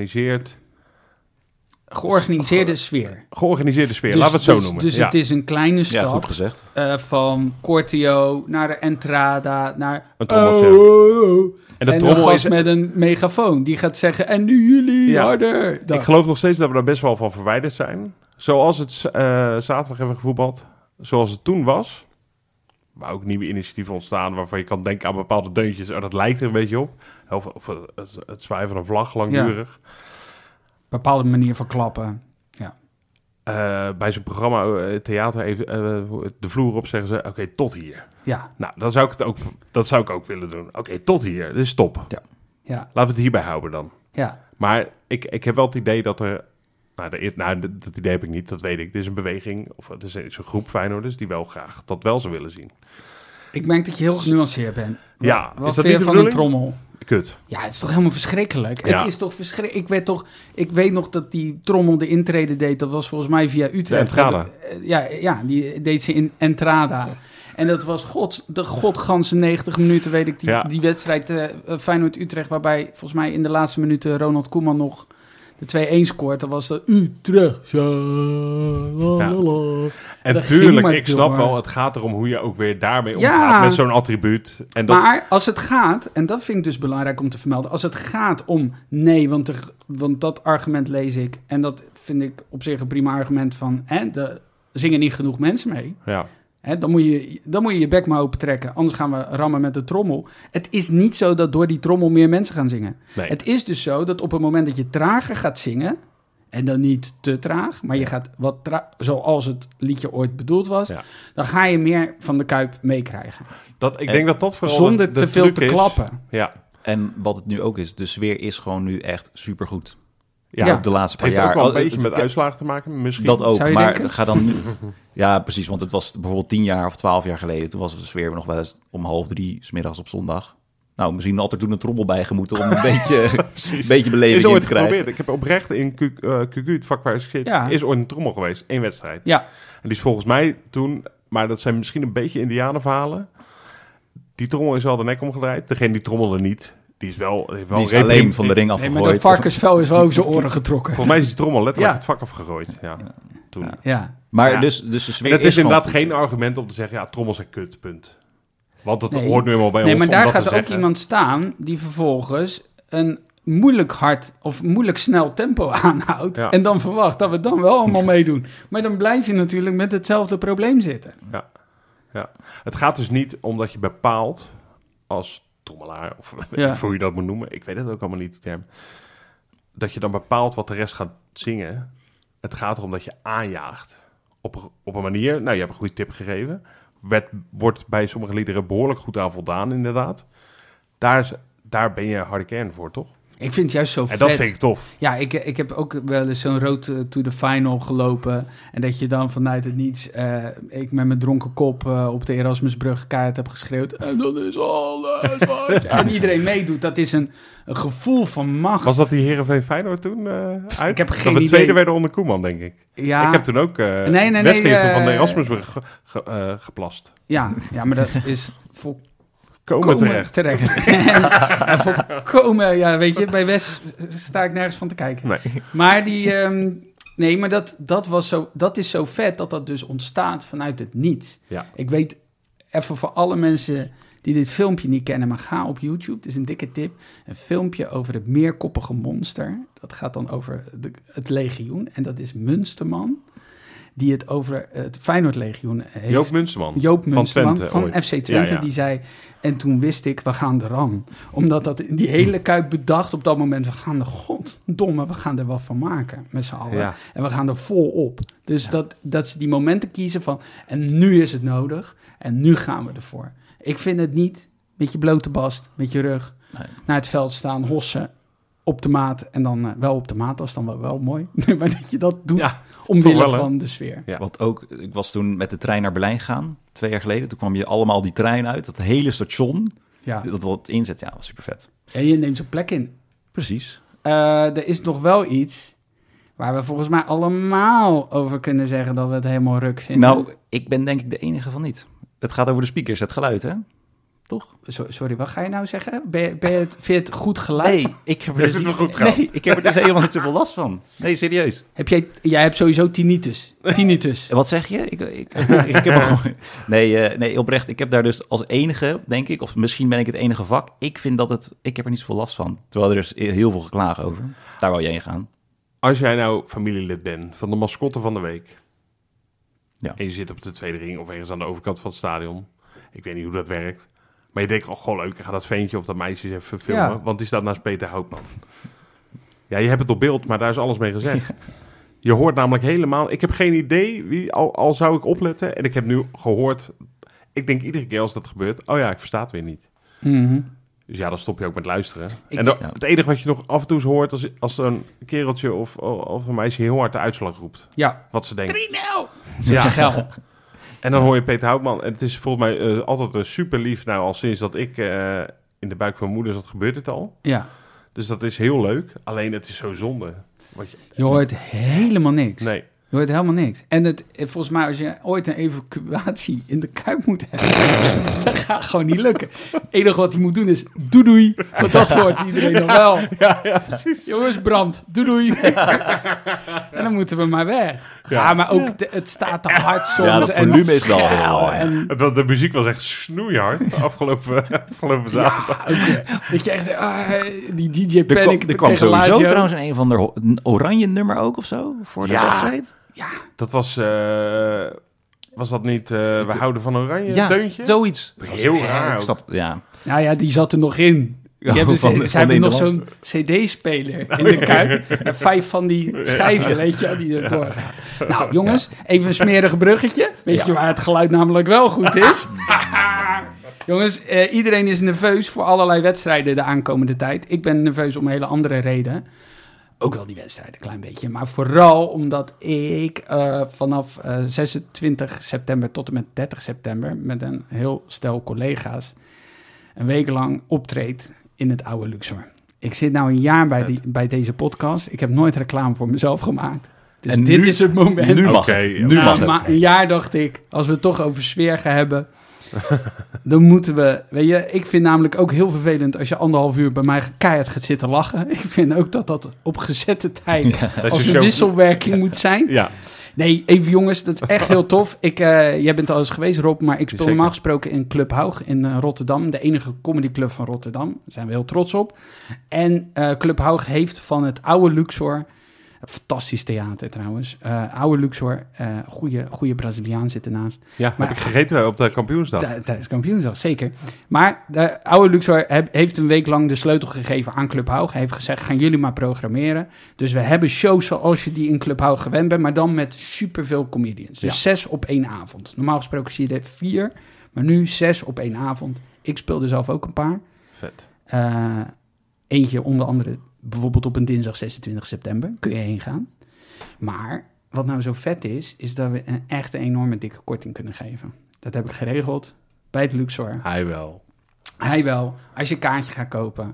Speaker 3: georganiseerde sfeer.
Speaker 2: Georganiseerde sfeer, laten we het zo noemen.
Speaker 3: Dus het is een kleine stap.
Speaker 4: Ja, goed gezegd.
Speaker 3: Van Corteo naar de Entrada, naar...
Speaker 2: Een trommeltje.
Speaker 3: En een gast met een megafoon. Die gaat zeggen, en nu jullie harder.
Speaker 2: Ik geloof nog steeds dat we daar best wel van verwijderd zijn. Zoals het zaterdag hebben gevoetbald. Zoals het toen was. Maar ook nieuwe initiatieven ontstaan waarvan je kan denken aan bepaalde deuntjes. Oh, dat lijkt er een beetje op. Of het zwaaien van een vlag langdurig.
Speaker 3: Bepaalde manier van klappen.
Speaker 2: bij zo'n programma theater even de vloer op zeggen ze... Oké, tot hier.
Speaker 3: Ja.
Speaker 2: Nou, dat zou ik ook willen doen. Oké, tot hier. Dit is stop.
Speaker 3: Ja.
Speaker 2: Laten we het hierbij houden dan.
Speaker 3: Ja.
Speaker 2: Maar ik heb wel het idee dat er... dat idee heb ik niet, dat weet ik. Dit is een beweging, of het is een groep Feyenoorders die wel graag dat wel zou willen zien.
Speaker 3: Ik merk dat je heel genuanceerd bent.
Speaker 2: Ja,
Speaker 3: Wat
Speaker 2: is dat
Speaker 3: vind je
Speaker 2: niet de
Speaker 3: van een
Speaker 2: bedoeling?
Speaker 3: trommel?
Speaker 2: Kut.
Speaker 3: Ja, het is toch helemaal verschrikkelijk?
Speaker 2: Ja.
Speaker 3: Het is toch verschrikkelijk? Ik weet nog dat die trommel de intrede deed. Dat was volgens mij via Utrecht.
Speaker 2: De Entrada.
Speaker 3: Ja, die deed ze in Entrada. En dat was de godganse 90 minuten, weet ik, die wedstrijd Feyenoord-Utrecht... waarbij volgens mij in de laatste minuten Ronald Koeman nog de 2-1 scoort. Dan was dat Utrecht. Ja.
Speaker 2: En tuurlijk, ik snap wel, het gaat erom hoe je ook weer daarmee omgaat met zo'n attribuut. En dat...
Speaker 3: Maar als het gaat, en dat vind ik dus belangrijk om te vermelden... als het gaat om nee, want dat argument lees ik... en dat vind ik op zich een prima argument van... er zingen niet genoeg mensen mee...
Speaker 2: Ja.
Speaker 3: Dan moet je je bek maar open trekken. Anders gaan we rammen met de trommel. Het is niet zo dat door die trommel meer mensen gaan zingen.
Speaker 2: Nee.
Speaker 3: Het is dus zo dat op het moment dat je trager gaat zingen... en dan niet te traag, maar je gaat zoals het liedje ooit bedoeld was... dan ga je meer van de Kuip meekrijgen.
Speaker 2: Ik denk dat vooral
Speaker 3: zonder te veel te klappen.
Speaker 2: Ja.
Speaker 4: En wat het nu ook is, de sfeer is gewoon nu echt supergoed.
Speaker 3: Ja.
Speaker 4: Ook de laatste paar
Speaker 2: Het heeft
Speaker 4: jaar.
Speaker 2: ook wel een beetje met uitslagen te maken, misschien.
Speaker 4: Dat ook, maar
Speaker 3: denken?
Speaker 4: ga dan nu... Ja, precies, want het was bijvoorbeeld 10 jaar of 12 jaar geleden. Toen was de sfeer nog wel eens om 2:30 's middags op zondag. Nou, misschien had er toen een trommel bij gemoeten om een beetje beleving
Speaker 2: is
Speaker 4: in
Speaker 2: ooit
Speaker 4: te krijgen.
Speaker 2: geprobeerd. Ik heb oprecht in QQ, het vak waar ik zit, is ooit een trommel geweest. 1 wedstrijd.
Speaker 3: Ja.
Speaker 2: En die is volgens mij toen, maar dat zijn misschien een beetje indianenverhalen. Die trommel is wel de nek omgedraaid. Degene die trommelde niet, die is
Speaker 4: alleen van de ring afgegooid.
Speaker 3: Nee, maar dat varkensvel is wel over zijn oren getrokken.
Speaker 2: Volgens mij is die trommel letterlijk het vak afgegooid. Ja. Toen.
Speaker 3: Ja.
Speaker 4: Maar dus de sfeer
Speaker 2: het is inderdaad
Speaker 4: gewoon...
Speaker 2: geen argument om te zeggen, trommels zijn kut, punt. Want dat hoort nu helemaal bij ons.
Speaker 3: Nee, maar daar
Speaker 2: om dat
Speaker 3: gaat
Speaker 2: te
Speaker 3: ook
Speaker 2: zeggen.
Speaker 3: iemand staan die vervolgens een moeilijk hard of moeilijk snel tempo aanhoudt.
Speaker 2: Ja.
Speaker 3: En dan verwacht dat we dan wel allemaal meedoen. Maar dan blijf je natuurlijk met hetzelfde probleem zitten.
Speaker 2: Ja. Het gaat dus niet omdat je bepaalt als trommelaar, of hoe je dat moet noemen. Ik weet het ook allemaal niet, die term. Dat je dan bepaalt wat de rest gaat zingen. Het gaat erom dat je aanjaagt. Op een manier, nou, je hebt een goede tip gegeven. Wordt bij sommige liederen behoorlijk goed aan voldaan, inderdaad. Daar ben je harde kern voor, toch?
Speaker 3: Ik vind het juist zo vet.
Speaker 2: En dat vind ik tof.
Speaker 3: Ja, ik heb ook wel eens zo'n road to the final gelopen. En dat je dan vanuit het niets... ik met mijn dronken kop op de Erasmusbrug keihard heb geschreeuwd. En dat is alles wat... En iedereen meedoet. Dat is een gevoel van macht.
Speaker 2: Was dat die Heerenveen Feyenoord toen uit?
Speaker 3: Ik heb geen
Speaker 2: dat we
Speaker 3: idee.
Speaker 2: tweede werden onder Koeman, denk ik.
Speaker 3: Ja.
Speaker 2: Ik heb toen ook Wesley van de Erasmusbrug geplast.
Speaker 3: Ja, maar dat is
Speaker 2: Komen terecht.
Speaker 3: en volkomen, ja, weet je, bij Wes sta ik nergens van te kijken.
Speaker 2: Nee.
Speaker 3: Maar maar dat is zo vet dat dus ontstaat vanuit het niets.
Speaker 2: Ja.
Speaker 3: Ik weet, even voor alle mensen die dit filmpje niet kennen, maar ga op YouTube, het is een dikke tip, een filmpje over het meerkoppige monster. Dat gaat dan over het legioen en dat is Munsterman. Die het over het Feyenoord-legioen heeft.
Speaker 2: Joop Munsterman
Speaker 3: van
Speaker 2: ooit.
Speaker 3: FC Twente, die zei... En toen wist ik, we gaan eraan. Omdat dat die hele Kuip bedacht op dat moment... we gaan er wat van maken met z'n allen. Ja. En we gaan er vol op. Dus dat ze die momenten kiezen van... en nu is het nodig en nu gaan we ervoor. Ik vind het niet met je blote bast, met je rug... naar het veld staan, hossen, op de maat... en dan wel op de maat, dat is dan wel mooi. Maar dat je dat doet... Ja. Omwille van de sfeer.
Speaker 4: Ja. Wat ook, ik was toen met de trein naar Berlijn gegaan, 2 jaar geleden. Toen kwam je allemaal die trein uit, dat hele station.
Speaker 3: Ja.
Speaker 4: Dat wat inzet, was super vet.
Speaker 3: En je neemt zo'n plek in.
Speaker 4: Precies.
Speaker 3: Er is nog wel iets waar we volgens mij allemaal over kunnen zeggen dat we het helemaal ruk vinden.
Speaker 4: Nou, ik ben denk ik de enige van niet. Het gaat over de speakers, het geluid, hè? Toch?
Speaker 3: Sorry, wat ga je nou zeggen? Vind je het goed geluid?
Speaker 4: Nee, ik heb er dus helemaal niet zoveel last van. Nee, serieus.
Speaker 3: Jij hebt sowieso tinnitus.
Speaker 4: Wat zeg je? Ik heb nee, oprecht. Ik heb daar dus als enige, denk ik, of misschien ben ik het enige vak. Ik heb er niet zoveel last van. Terwijl er is heel veel geklagen over. Daar wou je heen gaan.
Speaker 2: Als jij nou familielid bent van de mascotte van de week.
Speaker 4: Ja.
Speaker 2: En je zit op de tweede ring of ergens aan de overkant van het stadion. Ik weet niet hoe dat werkt. Maar je denkt, leuk, ik ga dat ventje of dat meisje eens even filmen. Ja. Want die staat naast Peter Houtman. Ja, je hebt het op beeld, maar daar is alles mee gezegd. Je hoort namelijk helemaal... Ik heb geen idee wie, al zou ik opletten. En ik heb nu gehoord... Ik denk iedere keer als dat gebeurt... Oh ja, ik versta het weer niet.
Speaker 3: Mm-hmm.
Speaker 2: Dus ja, dan stop je ook met luisteren. Het enige wat je nog af en toe hoort... Als een kereltje of een meisje heel hard de uitslag roept.
Speaker 3: Ja.
Speaker 2: Wat ze denken.
Speaker 3: 3-0! Ja.
Speaker 2: En dan hoor je Peter Houtman. En het is volgens mij altijd super lief. Nou, al sinds dat ik in de buik van mijn moeder zat, gebeurt het al.
Speaker 3: Ja.
Speaker 2: Dus dat is heel leuk. Alleen het is zo zonde.
Speaker 3: Je hoort helemaal niks.
Speaker 2: Nee.
Speaker 3: Je hoort helemaal niks. En volgens mij, als je ooit een evacuatie in de Kuip moet hebben, dat gaat gewoon niet lukken. Het enige wat hij moet doen is doei. Want dat hoort iedereen nog wel.
Speaker 2: Ja, precies.
Speaker 3: Jongens, brand. Doei. En dan moeten we maar weg. Ja, maar ook het staat te hard soms.
Speaker 4: Ja, dat volume is wel heel...
Speaker 2: De muziek was echt snoeihard afgelopen zaterdag.
Speaker 3: Ja, dat je echt... die DJ Panic
Speaker 4: Er kwam
Speaker 3: tegen
Speaker 4: sowieso
Speaker 3: Lazio.
Speaker 4: trouwens een van de oranje nummer ook of zo voor de wedstrijd.
Speaker 3: Ja.
Speaker 2: Dat was dat niet we houden van oranje deuntje?
Speaker 4: Zoiets.
Speaker 2: Heel raar.
Speaker 3: Nou ja, die zat er nog in. Ze hebben nog zo'n cd-speler in de Kuip. En 5 van die schijven, weet je, die er doorgaan. Nou, jongens, even een smerige bruggetje. Weet je waar het geluid namelijk wel goed is? Jongens, iedereen is nerveus voor allerlei wedstrijden de aankomende tijd. Ik ben nerveus om een hele andere reden. Ook wel die wedstrijden, een klein beetje. Maar vooral omdat ik vanaf 26 september tot en met 30 september... met een heel stel collega's een week lang optreed in het oude Luxor. Ik zit nou een jaar bij deze podcast. Ik heb nooit reclame voor mezelf gemaakt. Dus en dit is het moment.
Speaker 4: Nu mag het. Nu mag het.
Speaker 3: Maar een jaar dacht ik, als we het toch over sfeer gaan hebben... dan moeten we... Weet je, ik vind namelijk ook heel vervelend... als je 1,5 uur bij mij keihard gaat zitten lachen. Ik vind ook dat op gezette tijd... als een wisselwerking moet zijn.
Speaker 2: Ja.
Speaker 3: Nee, even jongens, dat is echt heel tof. Jij bent al eens geweest, Rob, maar ik speel normaal gesproken in Club Haug in Rotterdam. De enige comedyclub van Rotterdam. Daar zijn we heel trots op. En Club Haug heeft van het oude Luxor... Fantastisch theater trouwens. Oude Luxor, goede Braziliaan zit ernaast.
Speaker 2: Ja, maar heb ik gegeten op de kampioensdag.
Speaker 3: Tijdens kampioensdag, zeker. Maar de oude Luxor heeft een week lang de sleutel gegeven aan Club Haug. Hij heeft gezegd, gaan jullie maar programmeren. Dus we hebben shows zoals je die in Club Haug gewend bent, maar dan met superveel comedians. Dus 6 op 1 avond. Normaal gesproken zie je er 4, maar nu 6 op 1 avond. Ik speelde zelf ook een paar.
Speaker 2: Vet.
Speaker 3: Eentje onder andere... Bijvoorbeeld op een dinsdag 26 september kun je heen gaan. Maar wat nou zo vet is dat we echt een enorme dikke korting kunnen geven. Dat heb ik geregeld bij het Luxor. Hij wel. Als je een kaartje gaat kopen,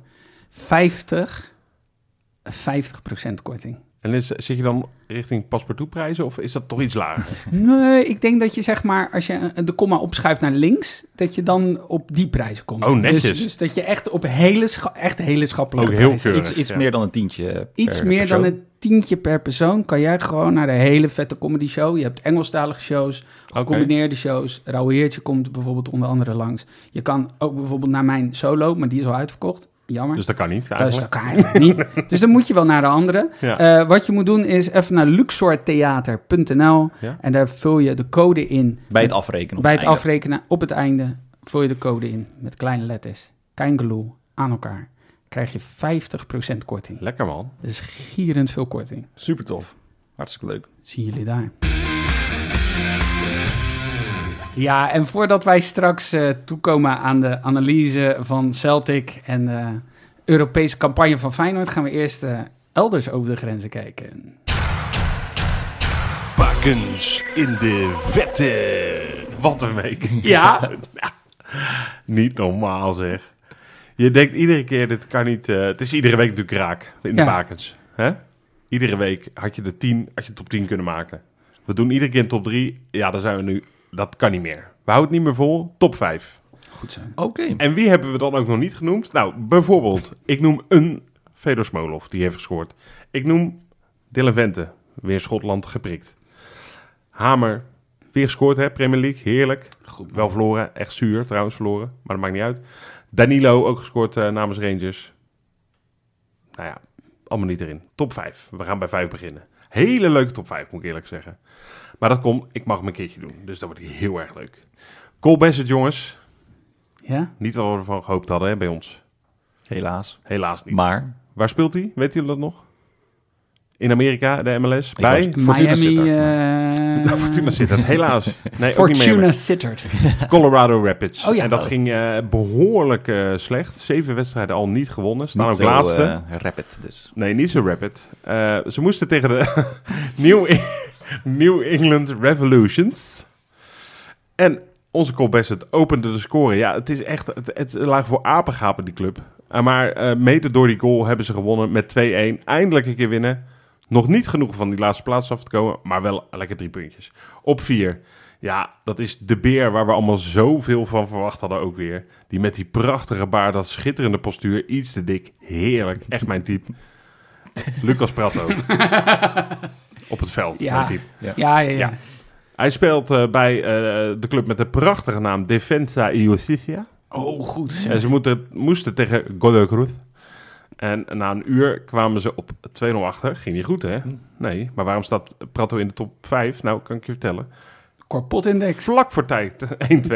Speaker 3: 50% korting.
Speaker 2: En zit je dan richting paspartoutprijzen of is dat toch iets lager?
Speaker 3: Nee, ik denk dat je zeg maar, als je de komma opschuift naar links, dat je dan op die prijzen komt.
Speaker 2: Oh, netjes.
Speaker 3: Dus dat je echt op hele schappelijke
Speaker 2: ook heel
Speaker 3: prijzen...
Speaker 2: keurig,
Speaker 4: Iets meer dan een tientje
Speaker 3: Iets meer dan een tientje per persoon kan jij gewoon naar de hele vette comedy show. Je hebt Engelstalige shows, gecombineerde shows. Rauwe Heertje komt bijvoorbeeld onder andere langs. Je kan ook bijvoorbeeld naar mijn solo, maar die is al uitverkocht. Jammer.
Speaker 2: Dus dat kan niet
Speaker 3: eigenlijk. Dus dat kan niet. Dus dan moet je wel naar de andere. Ja. Wat je moet doen is even naar luxortheater.nl en daar vul je de code in.
Speaker 4: Bij het afrekenen.
Speaker 3: Afrekenen op het einde vul je de code in met kleine letters. Kein geloel aan elkaar. Krijg je 50% korting.
Speaker 2: Lekker man.
Speaker 3: Dat is gierend veel korting.
Speaker 4: Super tof. Hartstikke leuk.
Speaker 3: Zien jullie daar. Ja, en voordat wij straks toekomen aan de analyse van Celtic en de Europese campagne van Feyenoord, gaan we eerst elders over de grenzen kijken.
Speaker 2: Bakens in de vette. Wat een week.
Speaker 3: Ja.
Speaker 2: Niet normaal zeg. Je denkt iedere keer, dit kan niet... het is iedere week natuurlijk raak in de bakens. Hè? Iedere week had je de top 10 kunnen maken. We doen iedere keer een top 3. Ja, daar zijn we nu... Dat kan niet meer. We houden het niet meer vol. Top 5.
Speaker 3: Goed zo.
Speaker 4: Oké.
Speaker 2: En wie hebben we dan ook nog niet genoemd? Nou, bijvoorbeeld, ik noem een Fedor Smolov, die heeft gescoord. Ik noem Dylan Vente, weer Schotland geprikt. Hamer, weer gescoord, hè? Premier League, heerlijk. Goed, wel verloren, echt zuur trouwens verloren, maar dat maakt niet uit. Danilo, ook gescoord namens Rangers. Nou ja, allemaal niet erin. Top 5. We gaan bij 5 beginnen. Hele leuke top 5, moet ik eerlijk zeggen. Maar dat komt, ik mag hem een keertje doen. Dus dat wordt heel erg leuk. Cole Bassett, jongens.
Speaker 3: Ja?
Speaker 2: Niet wat we ervan gehoopt hadden, hè, bij ons.
Speaker 4: Helaas.
Speaker 2: Helaas niet.
Speaker 4: Maar?
Speaker 2: Waar speelt hij? Weet jullie dat nog? in Amerika, de MLS, bij
Speaker 4: Fortuna
Speaker 3: Miami.
Speaker 2: Fortuna Sittard, helaas. Nee, ook niet
Speaker 3: Fortuna
Speaker 2: Miami.
Speaker 3: Sittard.
Speaker 2: Colorado Rapids.
Speaker 3: Oh ja.
Speaker 2: En dat ging behoorlijk slecht. 7 wedstrijden al niet gewonnen. Staan
Speaker 4: Niet
Speaker 2: ook
Speaker 4: zo,
Speaker 2: laatste.
Speaker 4: rapid dus.
Speaker 2: Nee, niet zo rapid. Ze moesten tegen de New England Revolutions. En onze Cole Bassett opende de score. Ja, het is echt... Het lag voor apengapen, die club. Maar mede door die goal hebben ze gewonnen met 2-1. Eindelijk een keer winnen. Nog niet genoeg van die laatste plaats af te komen. Maar wel lekker 3 puntjes. Op 4. Ja, dat is de beer waar we allemaal zoveel van verwacht hadden ook weer. Die met die prachtige baard, dat schitterende postuur. Iets te dik. Heerlijk. Echt mijn type. Lucas Pratto. Op het veld.
Speaker 3: Ja.
Speaker 2: Mijn type.
Speaker 3: Ja.
Speaker 2: Hij speelt bij de club met de prachtige naam Defensa y Justicia.
Speaker 3: Oh, goed.
Speaker 2: En ze moesten tegen Godoy Cruz. En na een uur kwamen ze op 2-0 achter. Ging niet goed, hè? Nee. Maar waarom staat Pratto in de top 5? Nou, kan ik je vertellen.
Speaker 3: Corpot-index.
Speaker 2: Vlak voor tijd 1-2.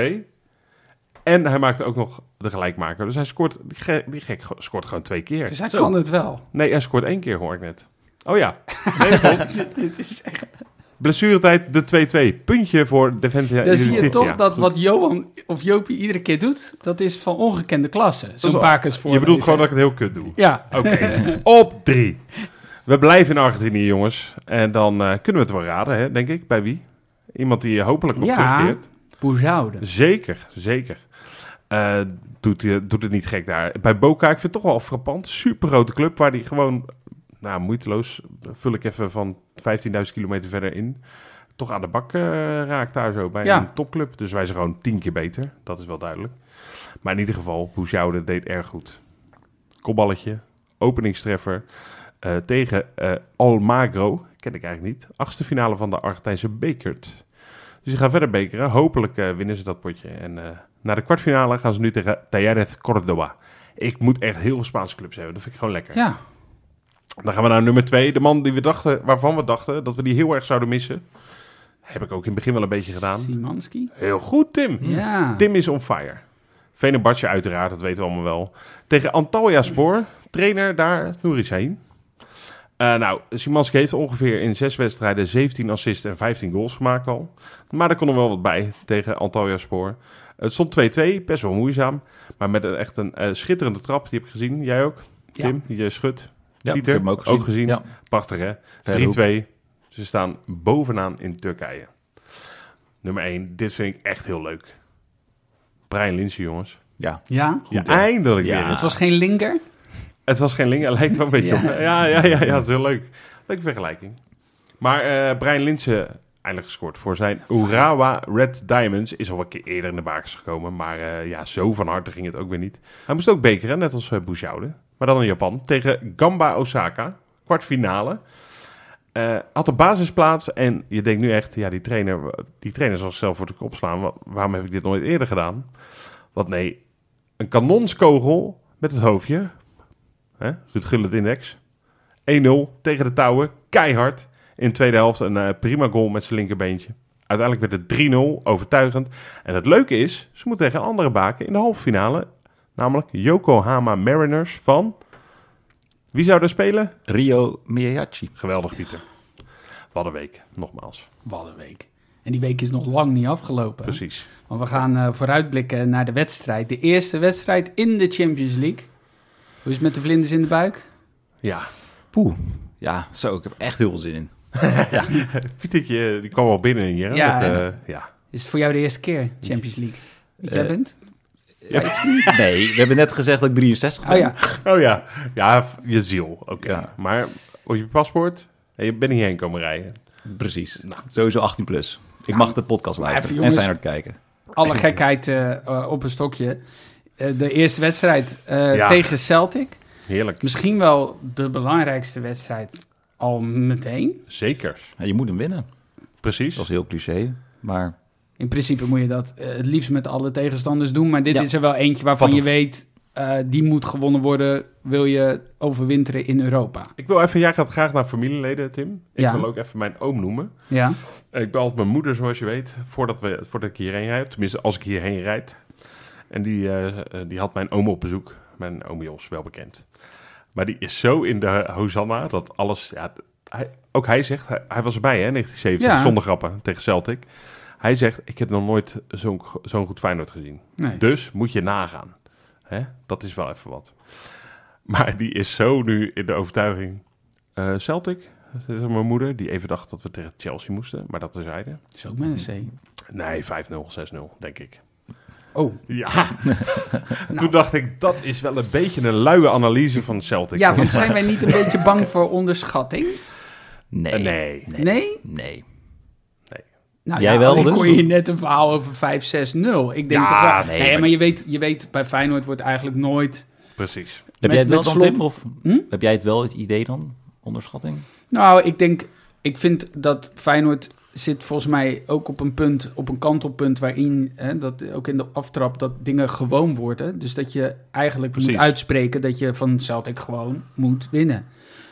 Speaker 2: En hij maakte ook nog de gelijkmaker. Dus hij scoort, die gek scoort gewoon 2 keer.
Speaker 3: Dus hij kan het wel.
Speaker 2: Nee, hij scoort 1 keer, hoor ik net. Oh ja. Nee, dat klopt.
Speaker 3: Dit is echt...
Speaker 2: Blessuretijd de 2-2. Puntje voor Defensa.
Speaker 3: Dan zie je toch
Speaker 2: Ja,
Speaker 3: dat
Speaker 2: goed.
Speaker 3: wat Johan of Jopie iedere keer doet, dat is van ongekende klasse. Zo'n bakens voor.
Speaker 2: Je bedoelt gewoon dat ik het heel kut doe.
Speaker 3: Ja.
Speaker 2: Oké. Op 3. We blijven in Argentinië, jongens. En dan kunnen we het wel raden, hè, denk ik. Bij wie? Iemand die hopelijk nog terugkeert.
Speaker 3: Boujoude.
Speaker 2: Zeker. Doet het niet gek daar. Bij Boca, ik vind het toch wel frappant. Super grote club, waar die gewoon... Nou, moeiteloos, vul ik even van 15.000 kilometer verder in. Toch aan de bak raakt daar zo bij een topclub. Dus wij zijn gewoon 10 keer beter. Dat is wel duidelijk. Maar in ieder geval, Boujoude deed erg goed. Kopballetje, openingstreffer tegen Almagro. Ken ik eigenlijk niet. 8e finale van de Argentijnse Bekert. Dus ze gaan verder bekeren. Hopelijk winnen ze dat potje. En naar de kwartfinale gaan ze nu tegen Talleres Córdoba. Ik moet echt heel veel Spaanse clubs hebben. Dat vind ik gewoon lekker.
Speaker 3: Ja.
Speaker 2: Dan gaan we naar nummer 2. De man die waarvan we dachten dat we die heel erg zouden missen. Heb ik ook in het begin wel een beetje gedaan.
Speaker 3: Szymanski.
Speaker 2: Heel goed, Tim.
Speaker 3: Ja.
Speaker 2: Tim is on fire. Fenerbahce uiteraard, dat weten we allemaal wel. Tegen Antalyaspor, trainer daar, Nouri Sahin. Szymanski heeft ongeveer in 6 wedstrijden 17 assists en 15 goals gemaakt al. Maar er kon er wel wat bij tegen Antalyaspor. Het stond 2-2, best wel moeizaam. Maar met echt een schitterende trap, die heb ik gezien. Jij ook, Tim? Je schudt.
Speaker 4: Ja,
Speaker 2: Pieter,
Speaker 4: ik heb hem ook gezien. Ja.
Speaker 2: Prachtig, hè? 3-2. Ze staan bovenaan in Turkije. Nummer 1. Dit vind ik echt heel leuk. Brian Linssen, jongens.
Speaker 4: Ja.
Speaker 2: Goed, eindelijk weer.
Speaker 3: Het was geen linker.
Speaker 2: Het was geen linker. Lijkt wel een beetje op. Ja, het is heel leuk. Leuke vergelijking. Maar Brian Linssen, eindelijk gescoord voor zijn Urawa Red Diamonds. Is al een keer eerder in de bakens gekomen. Maar zo van harte ging het ook weer niet. Hij moest ook bekeren, net als Boujoude. Maar dan in Japan. Tegen Gamba Osaka. Kwartfinale. Had een basisplaats. En je denkt nu echt, die trainer zal zichzelf voor de kop slaan. Waarom heb ik dit nooit eerder gedaan? Want nee, een kanonskogel met het hoofdje. Ruud Gullit index. 1-0 tegen de touwen. Keihard. In de tweede helft een prima goal met zijn linkerbeentje. Uiteindelijk werd het 3-0. Overtuigend. En het leuke is, ze moeten tegen een andere baken in de halve finale. Namelijk Yokohama Mariners van... Wie zou daar spelen?
Speaker 4: Rio Miyachi.
Speaker 2: Geweldig, Pieter. Wat een week, nogmaals.
Speaker 3: Wat een week. En die week is nog lang niet afgelopen.
Speaker 2: Precies.
Speaker 3: Want we gaan vooruitblikken naar de wedstrijd. De eerste wedstrijd in de Champions League. Hoe is het met de vlinders in de buik?
Speaker 2: Ja.
Speaker 4: Poeh. Ja, zo. Ik heb echt heel veel zin in.
Speaker 2: Ja. Pietertje, die kwam al binnen hier.
Speaker 3: Ja. Is het voor jou de eerste keer Champions League? Wie jij bent?
Speaker 4: Nee, we hebben net gezegd dat ik 63 ben.
Speaker 2: Oh ja. Ja, je ziel. Oké.
Speaker 4: Ja.
Speaker 2: Maar op je paspoort, je bent hierheen komen rijden.
Speaker 4: Precies. Sowieso 18 plus. Ik mag de podcast luisteren en Feyenoord kijken.
Speaker 3: Alle gekheid op een stokje. De eerste wedstrijd tegen Celtic.
Speaker 2: Heerlijk.
Speaker 3: Misschien wel de belangrijkste wedstrijd al meteen.
Speaker 2: Zeker.
Speaker 4: Ja, je moet hem winnen.
Speaker 2: Precies.
Speaker 4: Dat is heel cliché, maar...
Speaker 3: In principe moet je dat het liefst met alle tegenstanders doen. Maar dit is er wel eentje waarvan je weet... die moet gewonnen worden, wil je overwinteren in Europa.
Speaker 2: Ik wil even, jij gaat graag naar familieleden, Tim. Ik wil ook even mijn oom noemen.
Speaker 3: Ja.
Speaker 2: Ik ben altijd mijn moeder, zoals je weet, voordat ik hierheen rijd. Tenminste, als ik hierheen rijd. En die had mijn oom op bezoek. Mijn oom Jos, wel bekend. Maar die is zo in de Hosanna, dat alles... Ja, hij zegt, hij was erbij, hè, 1970,
Speaker 3: Ja.
Speaker 2: zonder grappen, tegen Celtic. Hij zegt, ik heb nog nooit zo'n goed Feyenoord gezien.
Speaker 3: Nee.
Speaker 2: Dus moet je nagaan. Hè? Dat is wel even wat. Maar die is zo nu in de overtuiging. Celtic, dat is mijn moeder, die even dacht dat we tegen Chelsea moesten. Maar dat terzijde.
Speaker 3: Dat is ook met een C.
Speaker 2: Nee, 5-0, 6-0, denk ik.
Speaker 3: Oh.
Speaker 2: Ja. Toen dacht ik, dat is wel een beetje een luie analyse van Celtic.
Speaker 3: Ja, want zijn wij niet een beetje bang voor onderschatting?
Speaker 4: Nee.
Speaker 2: Nee.
Speaker 3: Nee?
Speaker 2: Nee.
Speaker 3: Nou
Speaker 4: Jij
Speaker 3: ja,
Speaker 4: wel
Speaker 3: ik
Speaker 4: dus?
Speaker 3: hoor je net een verhaal over 5-6-0. Ik denk
Speaker 2: Ja,
Speaker 3: toch wel...
Speaker 4: nee,
Speaker 3: Nee,
Speaker 4: maar-
Speaker 3: maar je weet, bij Feyenoord wordt eigenlijk nooit...
Speaker 2: Precies.
Speaker 4: Heb jij het wel
Speaker 3: met
Speaker 4: dan,
Speaker 3: Slot-
Speaker 4: Tim? Of heb jij het wel, het idee dan? Onderschatting?
Speaker 3: Nou, ik vind dat Feyenoord zit volgens mij ook op een kantelpunt waarin, dat ook in de aftrap, dat dingen gewoon worden. Dus dat je eigenlijk
Speaker 2: Precies.
Speaker 3: moet uitspreken dat je van Celtic gewoon moet winnen.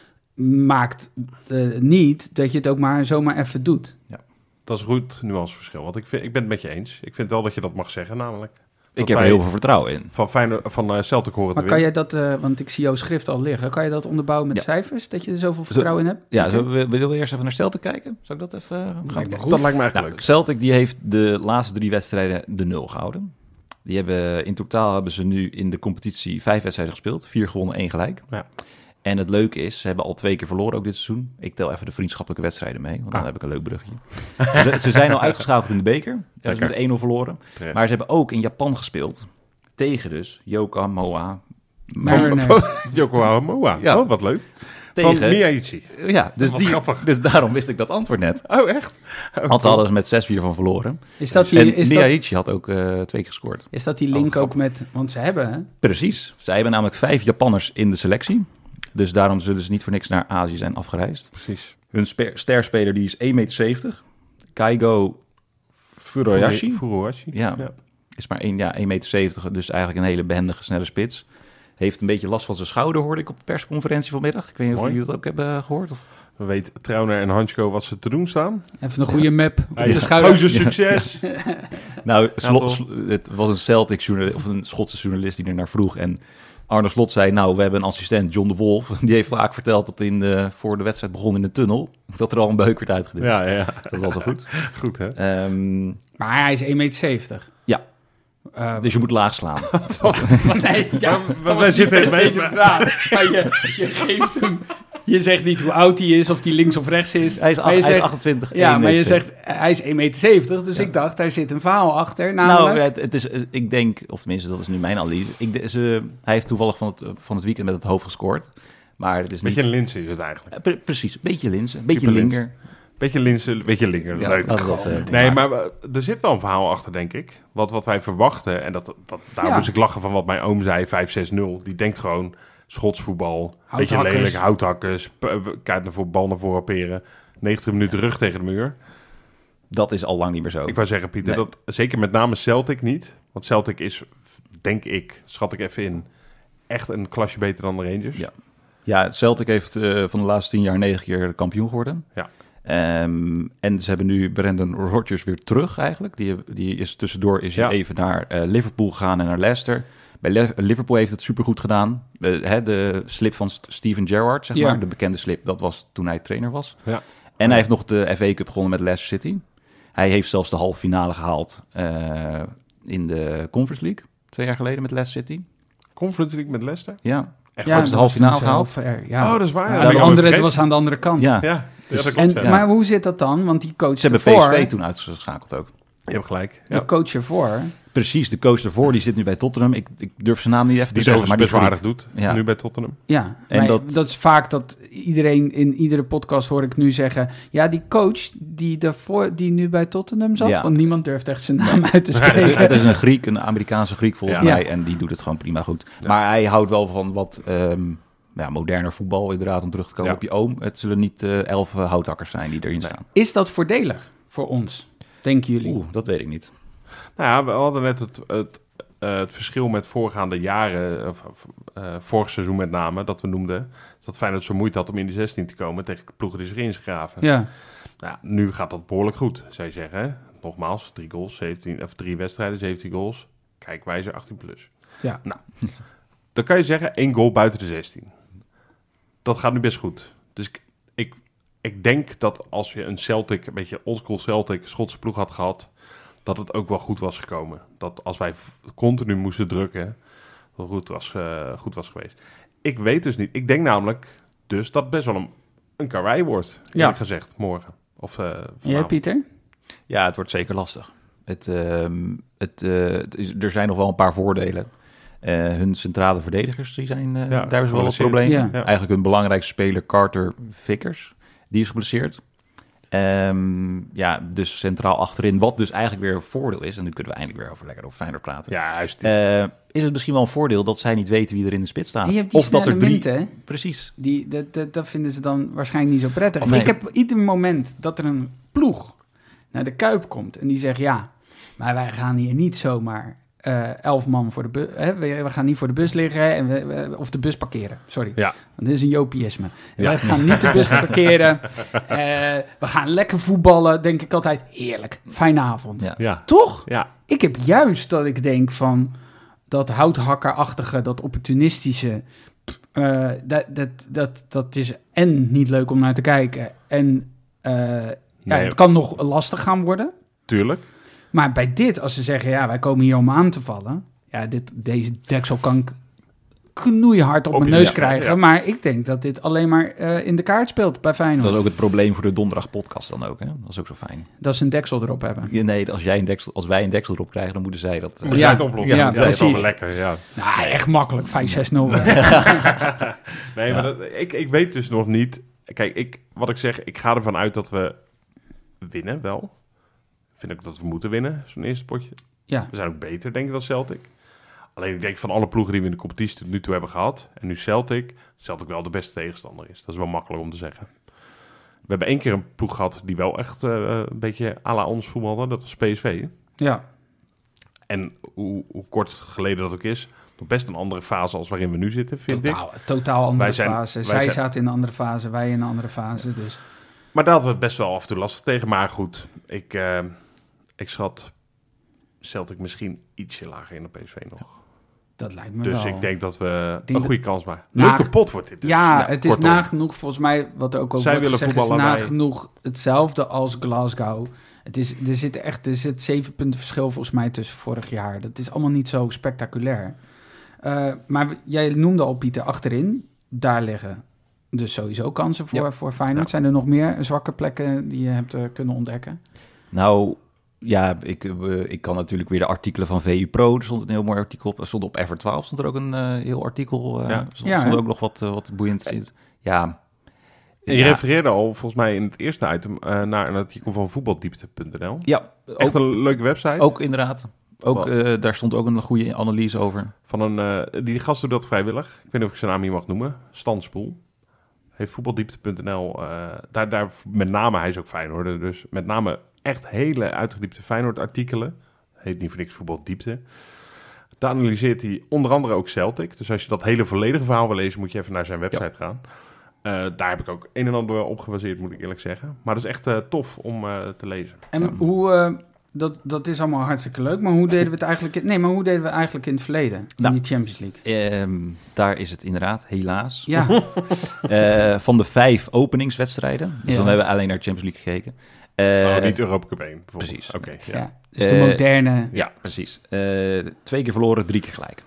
Speaker 3: Maakt niet dat je het ook maar zomaar even doet.
Speaker 2: Dat is een goed nuanceverschil. Want ik ben het met je eens. Ik vind wel dat je dat mag zeggen, namelijk.
Speaker 4: Ik heb er heel veel vertrouwen in.
Speaker 2: Van Celtic horen te
Speaker 3: Maar kan
Speaker 2: winnen.
Speaker 3: jij dat, want ik zie jouw schrift al liggen, kan je dat onderbouwen met
Speaker 4: Ja.
Speaker 3: cijfers? Dat je er zoveel vertrouwen in hebt?
Speaker 4: Ja,
Speaker 3: Oké.
Speaker 4: willen we eerst even naar Celtic kijken? Zal ik dat even gaan kijken?
Speaker 2: Dat lijkt me eigenlijk
Speaker 4: Nou,
Speaker 2: leuk.
Speaker 4: Celtic die heeft de laatste 3 wedstrijden de 0 gehouden. In totaal hebben ze nu in de competitie 5 wedstrijden gespeeld. 4 gewonnen, 1 gelijk.
Speaker 2: Ja.
Speaker 4: En het leuke is, ze hebben al 2 keer verloren ook dit seizoen. Ik tel even de vriendschappelijke wedstrijden mee, want dan heb ik een leuk brugje. Ze zijn al uitgeschakeld in de beker. Daar hebben ze met 1-0 verloren.
Speaker 2: Terecht.
Speaker 4: Maar ze hebben ook in Japan gespeeld. Tegen dus Yokohama.
Speaker 3: Mariners.
Speaker 2: Yokohama.
Speaker 4: Ja.
Speaker 2: Oh, wat leuk.
Speaker 4: Tegen,
Speaker 2: Van Miyaichi.
Speaker 4: Ja, dus,
Speaker 2: Wat grappig.
Speaker 4: dus daarom wist ik dat antwoord net.
Speaker 2: Oh, echt?
Speaker 4: Want ze hadden ze met 6-4 van verloren.
Speaker 3: Is dat
Speaker 4: En
Speaker 3: die,
Speaker 4: Miyaichi had ook 2 keer gescoord.
Speaker 3: is dat die link ook met... Want ze hebben, hè?
Speaker 4: Precies. Zij hebben namelijk 5 Japanners in de selectie. Dus daarom zullen ze niet voor niks naar Azië zijn afgereisd.
Speaker 2: Precies.
Speaker 4: Hun sterspeler die is 1,70 meter. Kaigo Furuhashi.
Speaker 2: Furuhashi.
Speaker 4: Ja. Is maar 1,70 meter. Dus eigenlijk een hele behendige, snelle spits. Heeft een beetje last van zijn schouder, hoorde ik op de persconferentie vanmiddag. Ik weet niet of
Speaker 2: Mooi.
Speaker 4: jullie dat ook hebben gehoord. Of...
Speaker 2: We weten Trauner en Hansko wat ze te doen staan.
Speaker 3: Even een goede map op de schouder.
Speaker 2: Gozer succes.
Speaker 4: Nou,
Speaker 2: toch?
Speaker 4: het was een Celtic journalist, of een Schotse journalist die er naar vroeg. En Arne Slot zei, nou, we hebben een assistent, John de Wolf. Die heeft vaak verteld dat voor de wedstrijd begon in de tunnel, dat er al een beuk werd uitgedeeld.
Speaker 2: Ja.
Speaker 4: Dat was al goed.
Speaker 2: Goed, hè?
Speaker 3: Maar hij is 1,70 meter.
Speaker 4: Ja, dus je moet laag slaan.
Speaker 3: Nee, ja,
Speaker 2: Maar
Speaker 3: dat
Speaker 2: wij
Speaker 3: was
Speaker 2: zitten
Speaker 3: niet per se
Speaker 2: mee-
Speaker 3: de vraag. Maar je geeft hem... Je zegt niet hoe oud hij is, of hij links of rechts is.
Speaker 4: Hij is,
Speaker 3: Maar je
Speaker 4: hij is
Speaker 3: zegt-
Speaker 4: 28.
Speaker 3: Ja, maar je
Speaker 4: 1,70.
Speaker 3: zegt, hij is 1,70 meter. Dus ik dacht, daar zit een verhaal achter. Namelijk...
Speaker 4: Nou, het is, ik denk, of tenminste, dat is nu mijn analyse. Hij heeft toevallig van het weekend met het hoofd gescoord. Maar het is
Speaker 2: Beetje
Speaker 4: niet...
Speaker 2: een linse is het eigenlijk.
Speaker 4: Precies, een beetje linzen, een beetje
Speaker 2: Type linzen.
Speaker 4: linger.
Speaker 2: Beetje linse, beetje linker.
Speaker 4: Ja,
Speaker 2: Leuk.
Speaker 4: laten we dat zeggen.
Speaker 2: Nee, maar er zit wel een verhaal achter, denk ik. Wat wij verwachten, en daar
Speaker 3: Ja.
Speaker 2: moest ik lachen van wat mijn oom zei, 5-6-0. Die denkt gewoon Schots voetbal, beetje
Speaker 3: Houthakkers.
Speaker 2: lelijk, houthakkers, kijk naar voor bal naar voren peren, 90 minuten rug tegen de muur.
Speaker 4: Dat is al lang niet meer zo.
Speaker 2: Ik wou zeggen, Pieter,
Speaker 4: Nee.
Speaker 2: dat zeker met name Celtic niet. Want Celtic is, denk ik, schat ik even in, echt een klasje beter dan de Rangers.
Speaker 4: Ja. Ja, Celtic heeft van de laatste 10 jaar 9 keer kampioen geworden.
Speaker 2: Ja.
Speaker 4: En ze hebben nu Brendan Rodgers weer terug eigenlijk. Die is tussendoor hij
Speaker 2: Ja.
Speaker 4: even naar Liverpool gegaan en naar Leicester. Bij Liverpool heeft het supergoed gedaan. De slip van Steven Gerrard, zeg
Speaker 3: Ja.
Speaker 4: maar. De bekende slip, dat was toen hij trainer was.
Speaker 2: Ja.
Speaker 4: En hij heeft nog de FA Cup gewonnen met Leicester City. Hij heeft zelfs de halve finale gehaald in de Conference League. 2 jaar geleden met Leicester City.
Speaker 2: Conference League met Leicester?
Speaker 4: Ja,
Speaker 2: Echt
Speaker 3: Ja,
Speaker 2: waar?
Speaker 4: de
Speaker 3: dat
Speaker 4: halve
Speaker 3: was
Speaker 4: finale
Speaker 3: toen
Speaker 4: gehaald.
Speaker 3: zelf, ja.
Speaker 2: Oh, dat is waar.
Speaker 3: Ja,
Speaker 2: Ja,
Speaker 3: de
Speaker 2: dat
Speaker 3: andere,
Speaker 2: vergeten.
Speaker 3: het was aan de andere kant.
Speaker 4: Ja.
Speaker 2: Ja, dat klopt.
Speaker 3: En,
Speaker 2: ja.
Speaker 3: Maar hoe zit dat dan? Want die coach
Speaker 4: Ze hebben
Speaker 3: ervoor...
Speaker 4: PSV toen uitgeschakeld ook.
Speaker 2: Je hebt gelijk.
Speaker 3: De
Speaker 2: Ja.
Speaker 3: coach ervoor...
Speaker 4: Precies, de coach ervoor, die zit nu bij Tottenham. Ik durf zijn naam niet even
Speaker 2: Die
Speaker 4: te
Speaker 2: het
Speaker 4: zeggen, maar die
Speaker 2: overigens best waardig doet,
Speaker 4: Ja.
Speaker 2: nu bij Tottenham.
Speaker 3: Ja,
Speaker 4: En
Speaker 3: maar
Speaker 4: dat-
Speaker 3: dat is vaak dat iedereen in iedere podcast hoor ik nu zeggen... Ja, die coach die nu bij Tottenham zat...
Speaker 4: Ja.
Speaker 3: Want niemand durft echt zijn naam uit te
Speaker 4: Het
Speaker 3: spreken.
Speaker 4: is een Griek, een Amerikaanse Griek volgens
Speaker 2: Ja.
Speaker 4: mij. En die doet het gewoon prima goed. Maar hij houdt wel van wat moderner voetbal, inderdaad, om terug te komen
Speaker 2: Ja.
Speaker 4: op je oom. Het zullen niet 11 houthakkers zijn die erin staan.
Speaker 3: Is dat voordelig voor ons, denken jullie?
Speaker 4: Oeh, dat weet ik niet.
Speaker 2: Nou ja, we hadden net het verschil met voorgaande jaren, vorig seizoen met name, dat we noemden, dat Feyenoord zo moeite had om in de 16 te komen tegen ploegen die zich ingegraven.
Speaker 3: Ja,
Speaker 2: Nou, nu gaat dat behoorlijk goed, zou je zeggen. Hè? Nogmaals, 3 goals, 3 wedstrijden, 17 goals. Kijkwijzer 18 plus.
Speaker 3: ja.
Speaker 2: Nou, dan kan je zeggen 1 goal buiten de 16. Dat gaat nu best goed. Dus ik denk dat als je een Celtic, een beetje oldschool Celtic, Schotse ploeg had gehad, dat het ook wel goed was gekomen. Dat als wij continu moesten drukken, dat het goed was geweest. Ik weet dus niet. Ik denk namelijk dus dat het best wel een karwei wordt, eerlijk gezegd, morgen. Of
Speaker 3: Ja, Pieter?
Speaker 4: Ja, het wordt zeker lastig. Er zijn nog wel een paar voordelen. Hun centrale verdedigers, daar is wel een probleem.
Speaker 3: Ja.
Speaker 4: Eigenlijk hun belangrijkste speler, Carter Vickers, die is geblesseerd. Dus centraal achterin, wat dus eigenlijk weer een voordeel is, en nu kunnen we eindelijk weer lekker over Feyenoord praten.
Speaker 2: Ja, juist.
Speaker 4: Is het misschien wel een voordeel dat zij niet weten wie er in de spits staat?
Speaker 3: En je hebt die
Speaker 4: of dat er
Speaker 3: munten, hè?
Speaker 4: Precies.
Speaker 3: Dat vinden ze dan waarschijnlijk niet zo prettig.
Speaker 4: Nee.
Speaker 3: Ik heb ieder moment dat er een ploeg naar de Kuip komt en die zegt ja, maar wij gaan hier niet zomaar 11 man voor de bus. We gaan niet voor de bus liggen of de bus parkeren. Sorry.
Speaker 2: Ja.
Speaker 3: Want dit is een Jopiïsme.
Speaker 2: Ja.
Speaker 3: We gaan niet de bus parkeren. We gaan lekker voetballen. Denk ik altijd heerlijk. Fijne avond.
Speaker 4: Ja.
Speaker 2: Ja.
Speaker 3: Toch?
Speaker 2: Ja.
Speaker 3: Ik heb juist dat ik denk van dat houthakkerachtige, dat opportunistische. Dat is en niet leuk om naar te kijken. En het kan nog lastig gaan worden.
Speaker 2: Tuurlijk.
Speaker 3: Maar bij dit, als ze zeggen, ja, wij komen hier om aan te vallen. Ja, deze deksel kan ik knoeihard op mijn neus krijgen. Ja. Maar ik denk dat dit alleen maar in de kaart speelt bij Feyenoord.
Speaker 4: Dat is ook het probleem voor de donderdag podcast dan ook, hè? Dat is ook zo fijn.
Speaker 3: Dat ze een deksel erop hebben.
Speaker 4: Ja, nee, als wij een deksel erop krijgen, dan moeten zij dat...
Speaker 2: Moeten zij het oplossen.
Speaker 3: Ja, precies.
Speaker 2: Dat is wel lekker, ja.
Speaker 3: Nou, echt makkelijk, 5-6-0.
Speaker 2: Nee, maar ik weet dus nog niet... Kijk, wat ik zeg, ik ga ervan uit dat we winnen wel. Vind ik dat we moeten winnen, zo'n eerste potje.
Speaker 3: Ja.
Speaker 2: We zijn ook beter, denk ik, dan Celtic. Alleen ik denk van alle ploegen die we in de competitie tot nu toe hebben gehad, en nu Celtic wel de beste tegenstander is. Dat is wel makkelijk om te zeggen. We hebben 1 keer een ploeg gehad die wel echt een beetje à la ons voetbalde. Dat was PSV.
Speaker 3: Ja.
Speaker 2: En hoe kort geleden dat ook is, nog best een andere fase als waarin we nu zitten, vind ik.
Speaker 3: Totaal andere fase. Zij zaten in een andere fase, wij in een andere fase. Dus.
Speaker 2: Maar daar hadden we het best wel af en toe lastig tegen. Maar goed, ik schat Celtic misschien ietsje lager in de PSV nog.
Speaker 3: Dat lijkt me
Speaker 2: dus
Speaker 3: wel.
Speaker 2: Ik denk dat we een goede kans maken. Leuke pot wordt dit dus.
Speaker 3: Ja, het is nagenoeg, volgens mij, wat er ook over wordt gezegd, is nagenoeg hetzelfde als Glasgow. Er zit 7 punten verschil volgens mij tussen vorig jaar. Dat is allemaal niet zo spectaculair. Maar jij noemde al, Pieter, achterin. Daar liggen dus sowieso kansen voor Feyenoord. Ja. Zijn er nog meer zwakke plekken die je hebt kunnen ontdekken?
Speaker 4: Nou, ja, ik kan natuurlijk weer de artikelen van VU Pro. Er stond een heel mooi artikel op. Er stond op Ever 12 stond er ook een heel artikel. Stond ook nog wat boeiend in. Ja.
Speaker 2: En je refereerde al, volgens mij in het eerste item, naar een artikel van voetbaldiepte.nl.
Speaker 4: Ja.
Speaker 2: Echt een leuke website.
Speaker 4: Ook inderdaad. Daar stond ook een goede analyse over.
Speaker 2: Van die gast doet dat vrijwillig. Ik weet niet of ik zijn naam hier mag noemen. Stan Spoel. Heeft voetbaldiepte.nl. Daar met name, hij is ook Feyenoorder, dus met name echt hele uitgediepte Feyenoord-artikelen. Heet niet voor niks voetbaldiepte. Daar analyseert hij onder andere ook Celtic. Dus als je dat hele volledige verhaal wil lezen, moet je even naar zijn website gaan. Daar heb ik ook een en ander op gebaseerd, moet ik eerlijk zeggen. Maar dat is echt tof om te lezen.
Speaker 3: En hoe... Dat is allemaal hartstikke leuk, maar hoe deden we het eigenlijk in het verleden, in die Champions League?
Speaker 4: Daar is het inderdaad, helaas. Ja. Van de 5 openingswedstrijden, dus dan hebben we alleen naar Champions League gekeken.
Speaker 2: Niet Europa Cup 1, bijvoorbeeld.
Speaker 4: Precies.
Speaker 2: Okay,
Speaker 3: ja. Dus de moderne...
Speaker 4: Ja, precies. 2 keer verloren, 3 keer gelijk.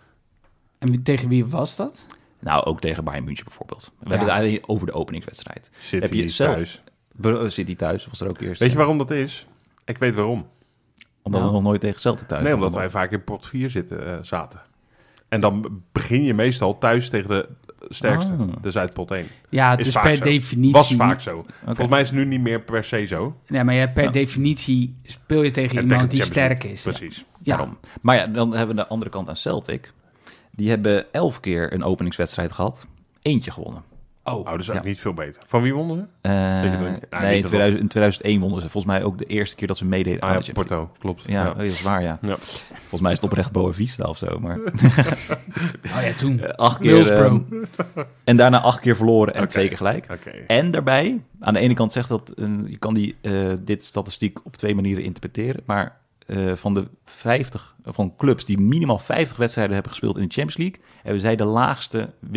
Speaker 3: En tegen wie was dat?
Speaker 4: Nou, ook tegen Bayern München bijvoorbeeld. We hebben het eigenlijk over de openingswedstrijd.
Speaker 2: City thuis.
Speaker 4: City thuis was er ook eerst.
Speaker 2: Weet je waarom dat is? Ik weet waarom.
Speaker 4: Omdat we nog nooit tegen Celtic thuis
Speaker 2: Nee, omdat wij vaak in pot 4 zaten. En dan begin je meestal thuis tegen de sterkste, dus uit pot 1.
Speaker 3: Ja, dus per definitie...
Speaker 2: Was vaak zo. Okay. Volgens mij is het nu niet meer per se zo.
Speaker 3: Nee, maar per definitie speel je tegen iemand die sterk is.
Speaker 2: Precies.
Speaker 3: Ja.
Speaker 4: Daarom. Maar ja, dan hebben we de andere kant aan Celtic. Die hebben 11 keer een openingswedstrijd gehad. 1 gewonnen.
Speaker 2: Dus eigenlijk niet veel beter. Van wie wonnen ze?
Speaker 4: Nee, in 2001 wonnen ze. Volgens mij ook de eerste keer dat ze meededen aan
Speaker 2: de Porto, klopt.
Speaker 4: Ja, dat is waar, ja. Volgens mij is het oprecht Boavista of zo, maar...
Speaker 3: toen.
Speaker 4: 8 keer... en daarna 8 keer verloren en 2 keer gelijk. Okay. En daarbij, aan de ene kant zegt dat... je kan dit statistiek op 2 manieren interpreteren, maar... van de 50 van clubs die minimaal 50 wedstrijden hebben gespeeld in de Champions League, hebben zij de laagste win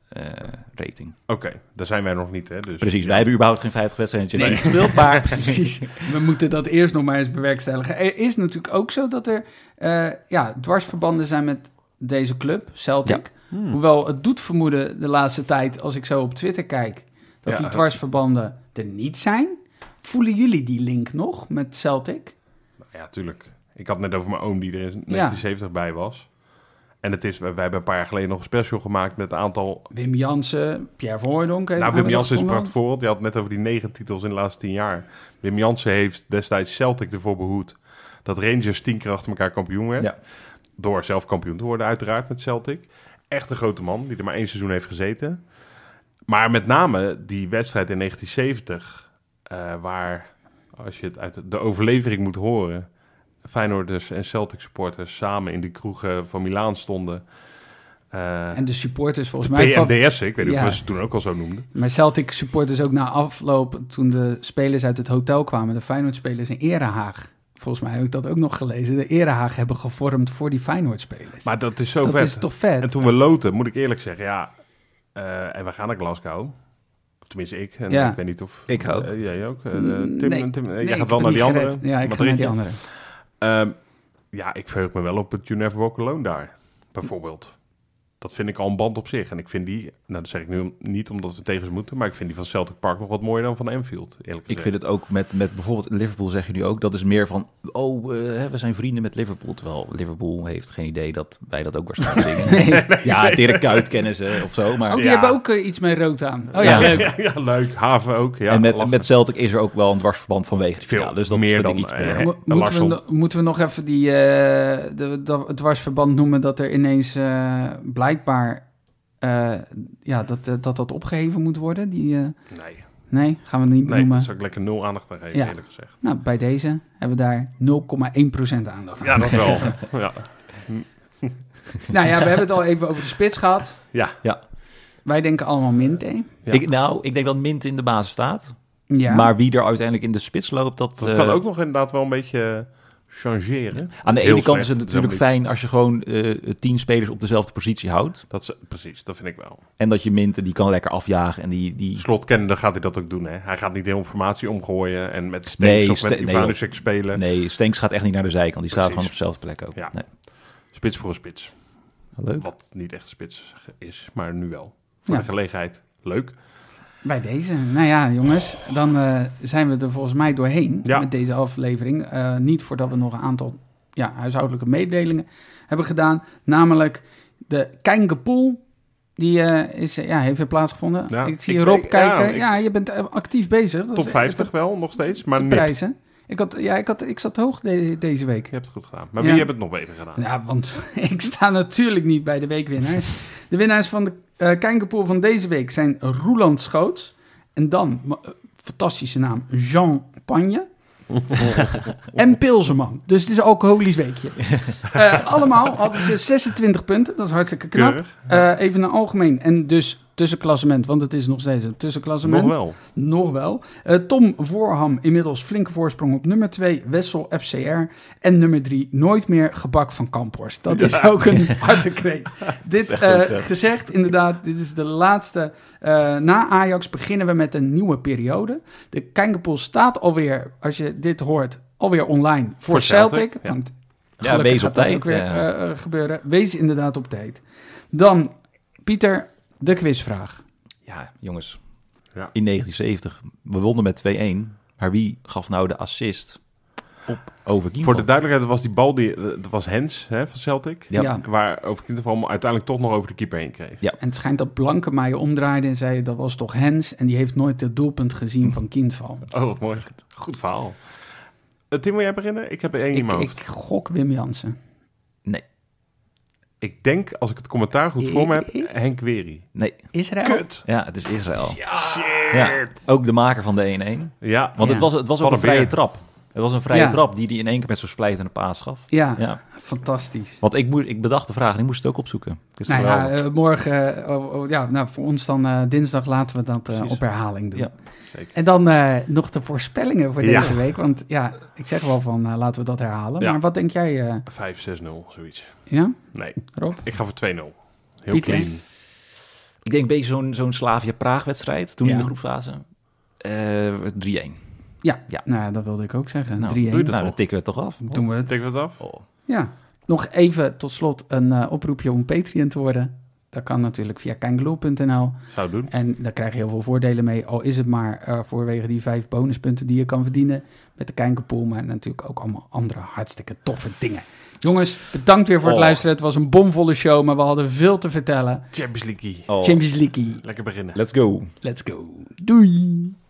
Speaker 4: rating.
Speaker 2: Oké, daar zijn wij nog niet, hè? Dus,
Speaker 4: Precies, wij hebben überhaupt geen 50 wedstrijden gespeeld, maar...
Speaker 3: Precies. We moeten dat eerst nog maar eens bewerkstelligen. Er is natuurlijk ook zo dat er dwarsverbanden zijn met deze club, Celtic. Ja. Hoewel het doet vermoeden de laatste tijd, als ik zo op Twitter kijk, dat die dwarsverbanden er niet zijn. Voelen jullie die link nog met Celtic?
Speaker 2: Ja, tuurlijk. Ik had net over mijn oom die er in 1970 bij was. En wij hebben een paar jaar geleden nog een special gemaakt met een aantal...
Speaker 3: Wim Jansen, Pierre van Hooijdonk.
Speaker 2: Wim Jansen is een prachtig voorbeeld. Je had net over die 9 titels in de laatste 10 jaar. Wim Jansen heeft destijds Celtic ervoor behoed dat Rangers 10 keer achter elkaar kampioen werd. Ja. Door zelf kampioen te worden uiteraard met Celtic. Echt een grote man die er maar 1 seizoen heeft gezeten. Maar met name die wedstrijd in 1970... waar, als je het uit de overlevering moet horen... Feyenoorders en Celtic supporters samen in de kroegen van Milaan stonden.
Speaker 3: En de supporters volgens mij...
Speaker 2: PNDS, ik weet niet of we ze toen ook al zo noemden.
Speaker 3: Maar Celtic supporters ook na afloop, toen de spelers uit het hotel kwamen... de Feyenoord-spelers in Erehaag... Volgens mij heb ik dat ook nog gelezen. De Erehaag hebben gevormd voor die Feyenoord-spelers.
Speaker 2: Maar dat is zo vet.
Speaker 3: Dat is toch vet?
Speaker 2: En toen we loten, moet ik eerlijk zeggen, en we gaan naar Glasgow... Tenminste, ik. En ik weet niet of...
Speaker 4: Ik ook.
Speaker 2: Jij ook. Tim, jij gaat wel naar die andere.
Speaker 3: Ja, ik ga naar die andere.
Speaker 2: Ik verheug me wel op het You Never Walk Alone daar, bijvoorbeeld. Dat vind ik al een band op zich. En ik vind die, dat zeg ik nu niet omdat we tegen ze moeten... maar ik vind die van Celtic Park nog wat mooier dan van Anfield, eerlijk gezegd.
Speaker 4: Ik vind het ook met bijvoorbeeld Liverpool, zeg je nu ook... dat is meer van, we zijn vrienden met Liverpool... terwijl Liverpool heeft geen idee dat wij dat ook waarschijnlijk dingen. Nee. Ja, Dirk Kuyt kennen ze of zo, maar...
Speaker 3: die hebben ook iets met rood aan.
Speaker 4: Oh ja,
Speaker 3: leuk.
Speaker 2: Ja, leuk. Haven ook. Ja,
Speaker 4: en met Celtic is er ook wel een dwarsverband vanwege die finale. Dus dat
Speaker 2: meer
Speaker 4: dan
Speaker 2: iets
Speaker 3: meer. Moeten we nog even het dwarsverband noemen... dat er ineens blijkbaar... dat opgeheven moet worden? Nee, gaan we niet benoemen.
Speaker 2: Nee, zou ik lekker 0 aandacht aan geven, eerlijk gezegd.
Speaker 3: Nou, bij deze hebben we daar 0,1% aandacht aan.
Speaker 2: Ja, dat wel. Ja.
Speaker 3: Nou ja, we hebben het al even over de spits gehad.
Speaker 2: Ja.
Speaker 3: Wij denken allemaal Mint, hè?
Speaker 4: Ja. Ik denk dat Mint in de basis staat.
Speaker 3: Ja.
Speaker 4: Maar wie er uiteindelijk in de spits loopt, dat
Speaker 2: kan ook nog inderdaad wel een beetje... changeren.
Speaker 4: Aan de ene kant is het natuurlijk fijn als je gewoon 10 spelers op dezelfde positie houdt.
Speaker 2: Precies, dat vind ik wel.
Speaker 4: En dat je Mint, die kan lekker afjagen. En die...
Speaker 2: Slot kennende gaat hij dat ook doen. Hè? Hij gaat niet heel informatie omgooien en met Stenks of met Ivanovic spelen.
Speaker 4: Nee, Stenks gaat echt niet naar de zijkant. Die staat gewoon op dezelfde plek ook.
Speaker 2: Ja. Nee. Spits voor een spits.
Speaker 4: Leuk.
Speaker 2: Wat niet echt spits is, maar nu wel. Voor de gelegenheid. Leuk.
Speaker 3: Bij deze. Nou ja, jongens, dan zijn we er volgens mij doorheen met deze aflevering. Niet voordat we nog een aantal huishoudelijke mededelingen hebben gedaan. Namelijk de Kijngepool. Die heeft weer plaatsgevonden. Ja, ik zie Rob kijken. Je bent actief bezig.
Speaker 2: Top 50 wel, nog steeds, maar niet.
Speaker 3: Prijzen. Ik zat hoog deze week.
Speaker 2: Je hebt het goed gedaan. Maar wie heeft het nog beter gedaan?
Speaker 3: Ja, want ik sta natuurlijk niet bij de weekwinnaars. De winnaars van de Kijngepool van deze week zijn Roeland Schoots. En dan, fantastische naam, Jean Pagne. En Pilseman. Dus het is een alcoholisch weekje. Allemaal hadden ze 26 punten. Dat is hartstikke knap. Even een algemeen en dus tussenklassement. Want het is nog steeds een tussenklassement. Nog wel. Tom Voorham inmiddels flinke voorsprong op nummer 2. Wessel FCR. En nummer 3 nooit meer gebak van Kamphorst. Dat is ook een harde kreet. Dit gezegd, inderdaad, dit is de laatste. Na Ajax beginnen we met een nieuwe periode. De Kijngepool staat alweer, als je dit hoort, alweer online voor Celtic.
Speaker 2: Ja.
Speaker 3: Want
Speaker 4: wees op tijd.
Speaker 3: Ook weer gebeuren. Wees inderdaad op tijd. Dan, Pieter, de quizvraag.
Speaker 4: Ja, jongens. Ja. In 1970, we wonnen met 2-1. Maar wie gaf nou de assist op Overkienval?
Speaker 2: Voor de duidelijkheid, was die bal, dat was Hens van Celtic. Ja. Waar Overkienval uiteindelijk toch nog over de keeper heen kreeg.
Speaker 3: Ja. En het schijnt dat Blankenmeijer omdraaide en zei, dat was toch Hens? En die heeft nooit het doelpunt gezien van Kindval.
Speaker 2: Oh, wat mooi. Goed verhaal. Tim, wil jij beginnen? Ik heb er één in mijn hoofd.
Speaker 3: Ik gok Wim Jansen.
Speaker 4: Nee.
Speaker 2: Ik denk, als ik het commentaar goed voor me heb, Henk Wery.
Speaker 4: Nee.
Speaker 3: Israël?
Speaker 2: Kut.
Speaker 4: Ja, het is Israël.
Speaker 2: Shit.
Speaker 4: Ja, ook de maker van de 1-1.
Speaker 2: Ja.
Speaker 4: Want het was ook een vrije trap. Het was een vrije trap die in één keer met zo'n splijtende paas gaf.
Speaker 3: Ja, fantastisch.
Speaker 4: Want ik bedacht de vraag en ik moest het ook opzoeken.
Speaker 3: Morgen, voor ons dan dinsdag laten we dat op herhaling doen.
Speaker 4: Ja.
Speaker 2: Zeker.
Speaker 3: En dan nog de voorspellingen voor deze week. Want ik zeg wel van laten we dat herhalen. Ja. Maar wat denk jij?
Speaker 2: 5-6-0, zoiets.
Speaker 3: Ja?
Speaker 2: Nee.
Speaker 3: Rob?
Speaker 2: Ik ga voor 2-0. Heel
Speaker 3: Pieter?
Speaker 2: clean.
Speaker 4: Ik denk een beetje zo'n Slavia-Praag-wedstrijd toen in de groepsfase. 3-1.
Speaker 3: Ja, nou, dat wilde ik ook zeggen. 3-1.
Speaker 4: Dan tikken we het toch af.
Speaker 3: Doen we het.
Speaker 2: Tikken we het af?
Speaker 4: Oh.
Speaker 3: Ja. Nog even tot slot een oproepje om Patreon te worden. Dat kan natuurlijk via kangaloo.nl.
Speaker 2: Zou doen.
Speaker 3: En daar krijg je heel veel voordelen mee. Al is het maar voorwege die 5 bonuspunten die je kan verdienen met de Kijkerpool. Maar natuurlijk ook allemaal andere hartstikke toffe dingen. Jongens, bedankt weer voor het luisteren. Het was een bomvolle show, maar we hadden veel te vertellen.
Speaker 2: Champions League.
Speaker 3: Champions League.
Speaker 2: Lekker beginnen.
Speaker 4: Let's go.
Speaker 3: Let's go. Doei.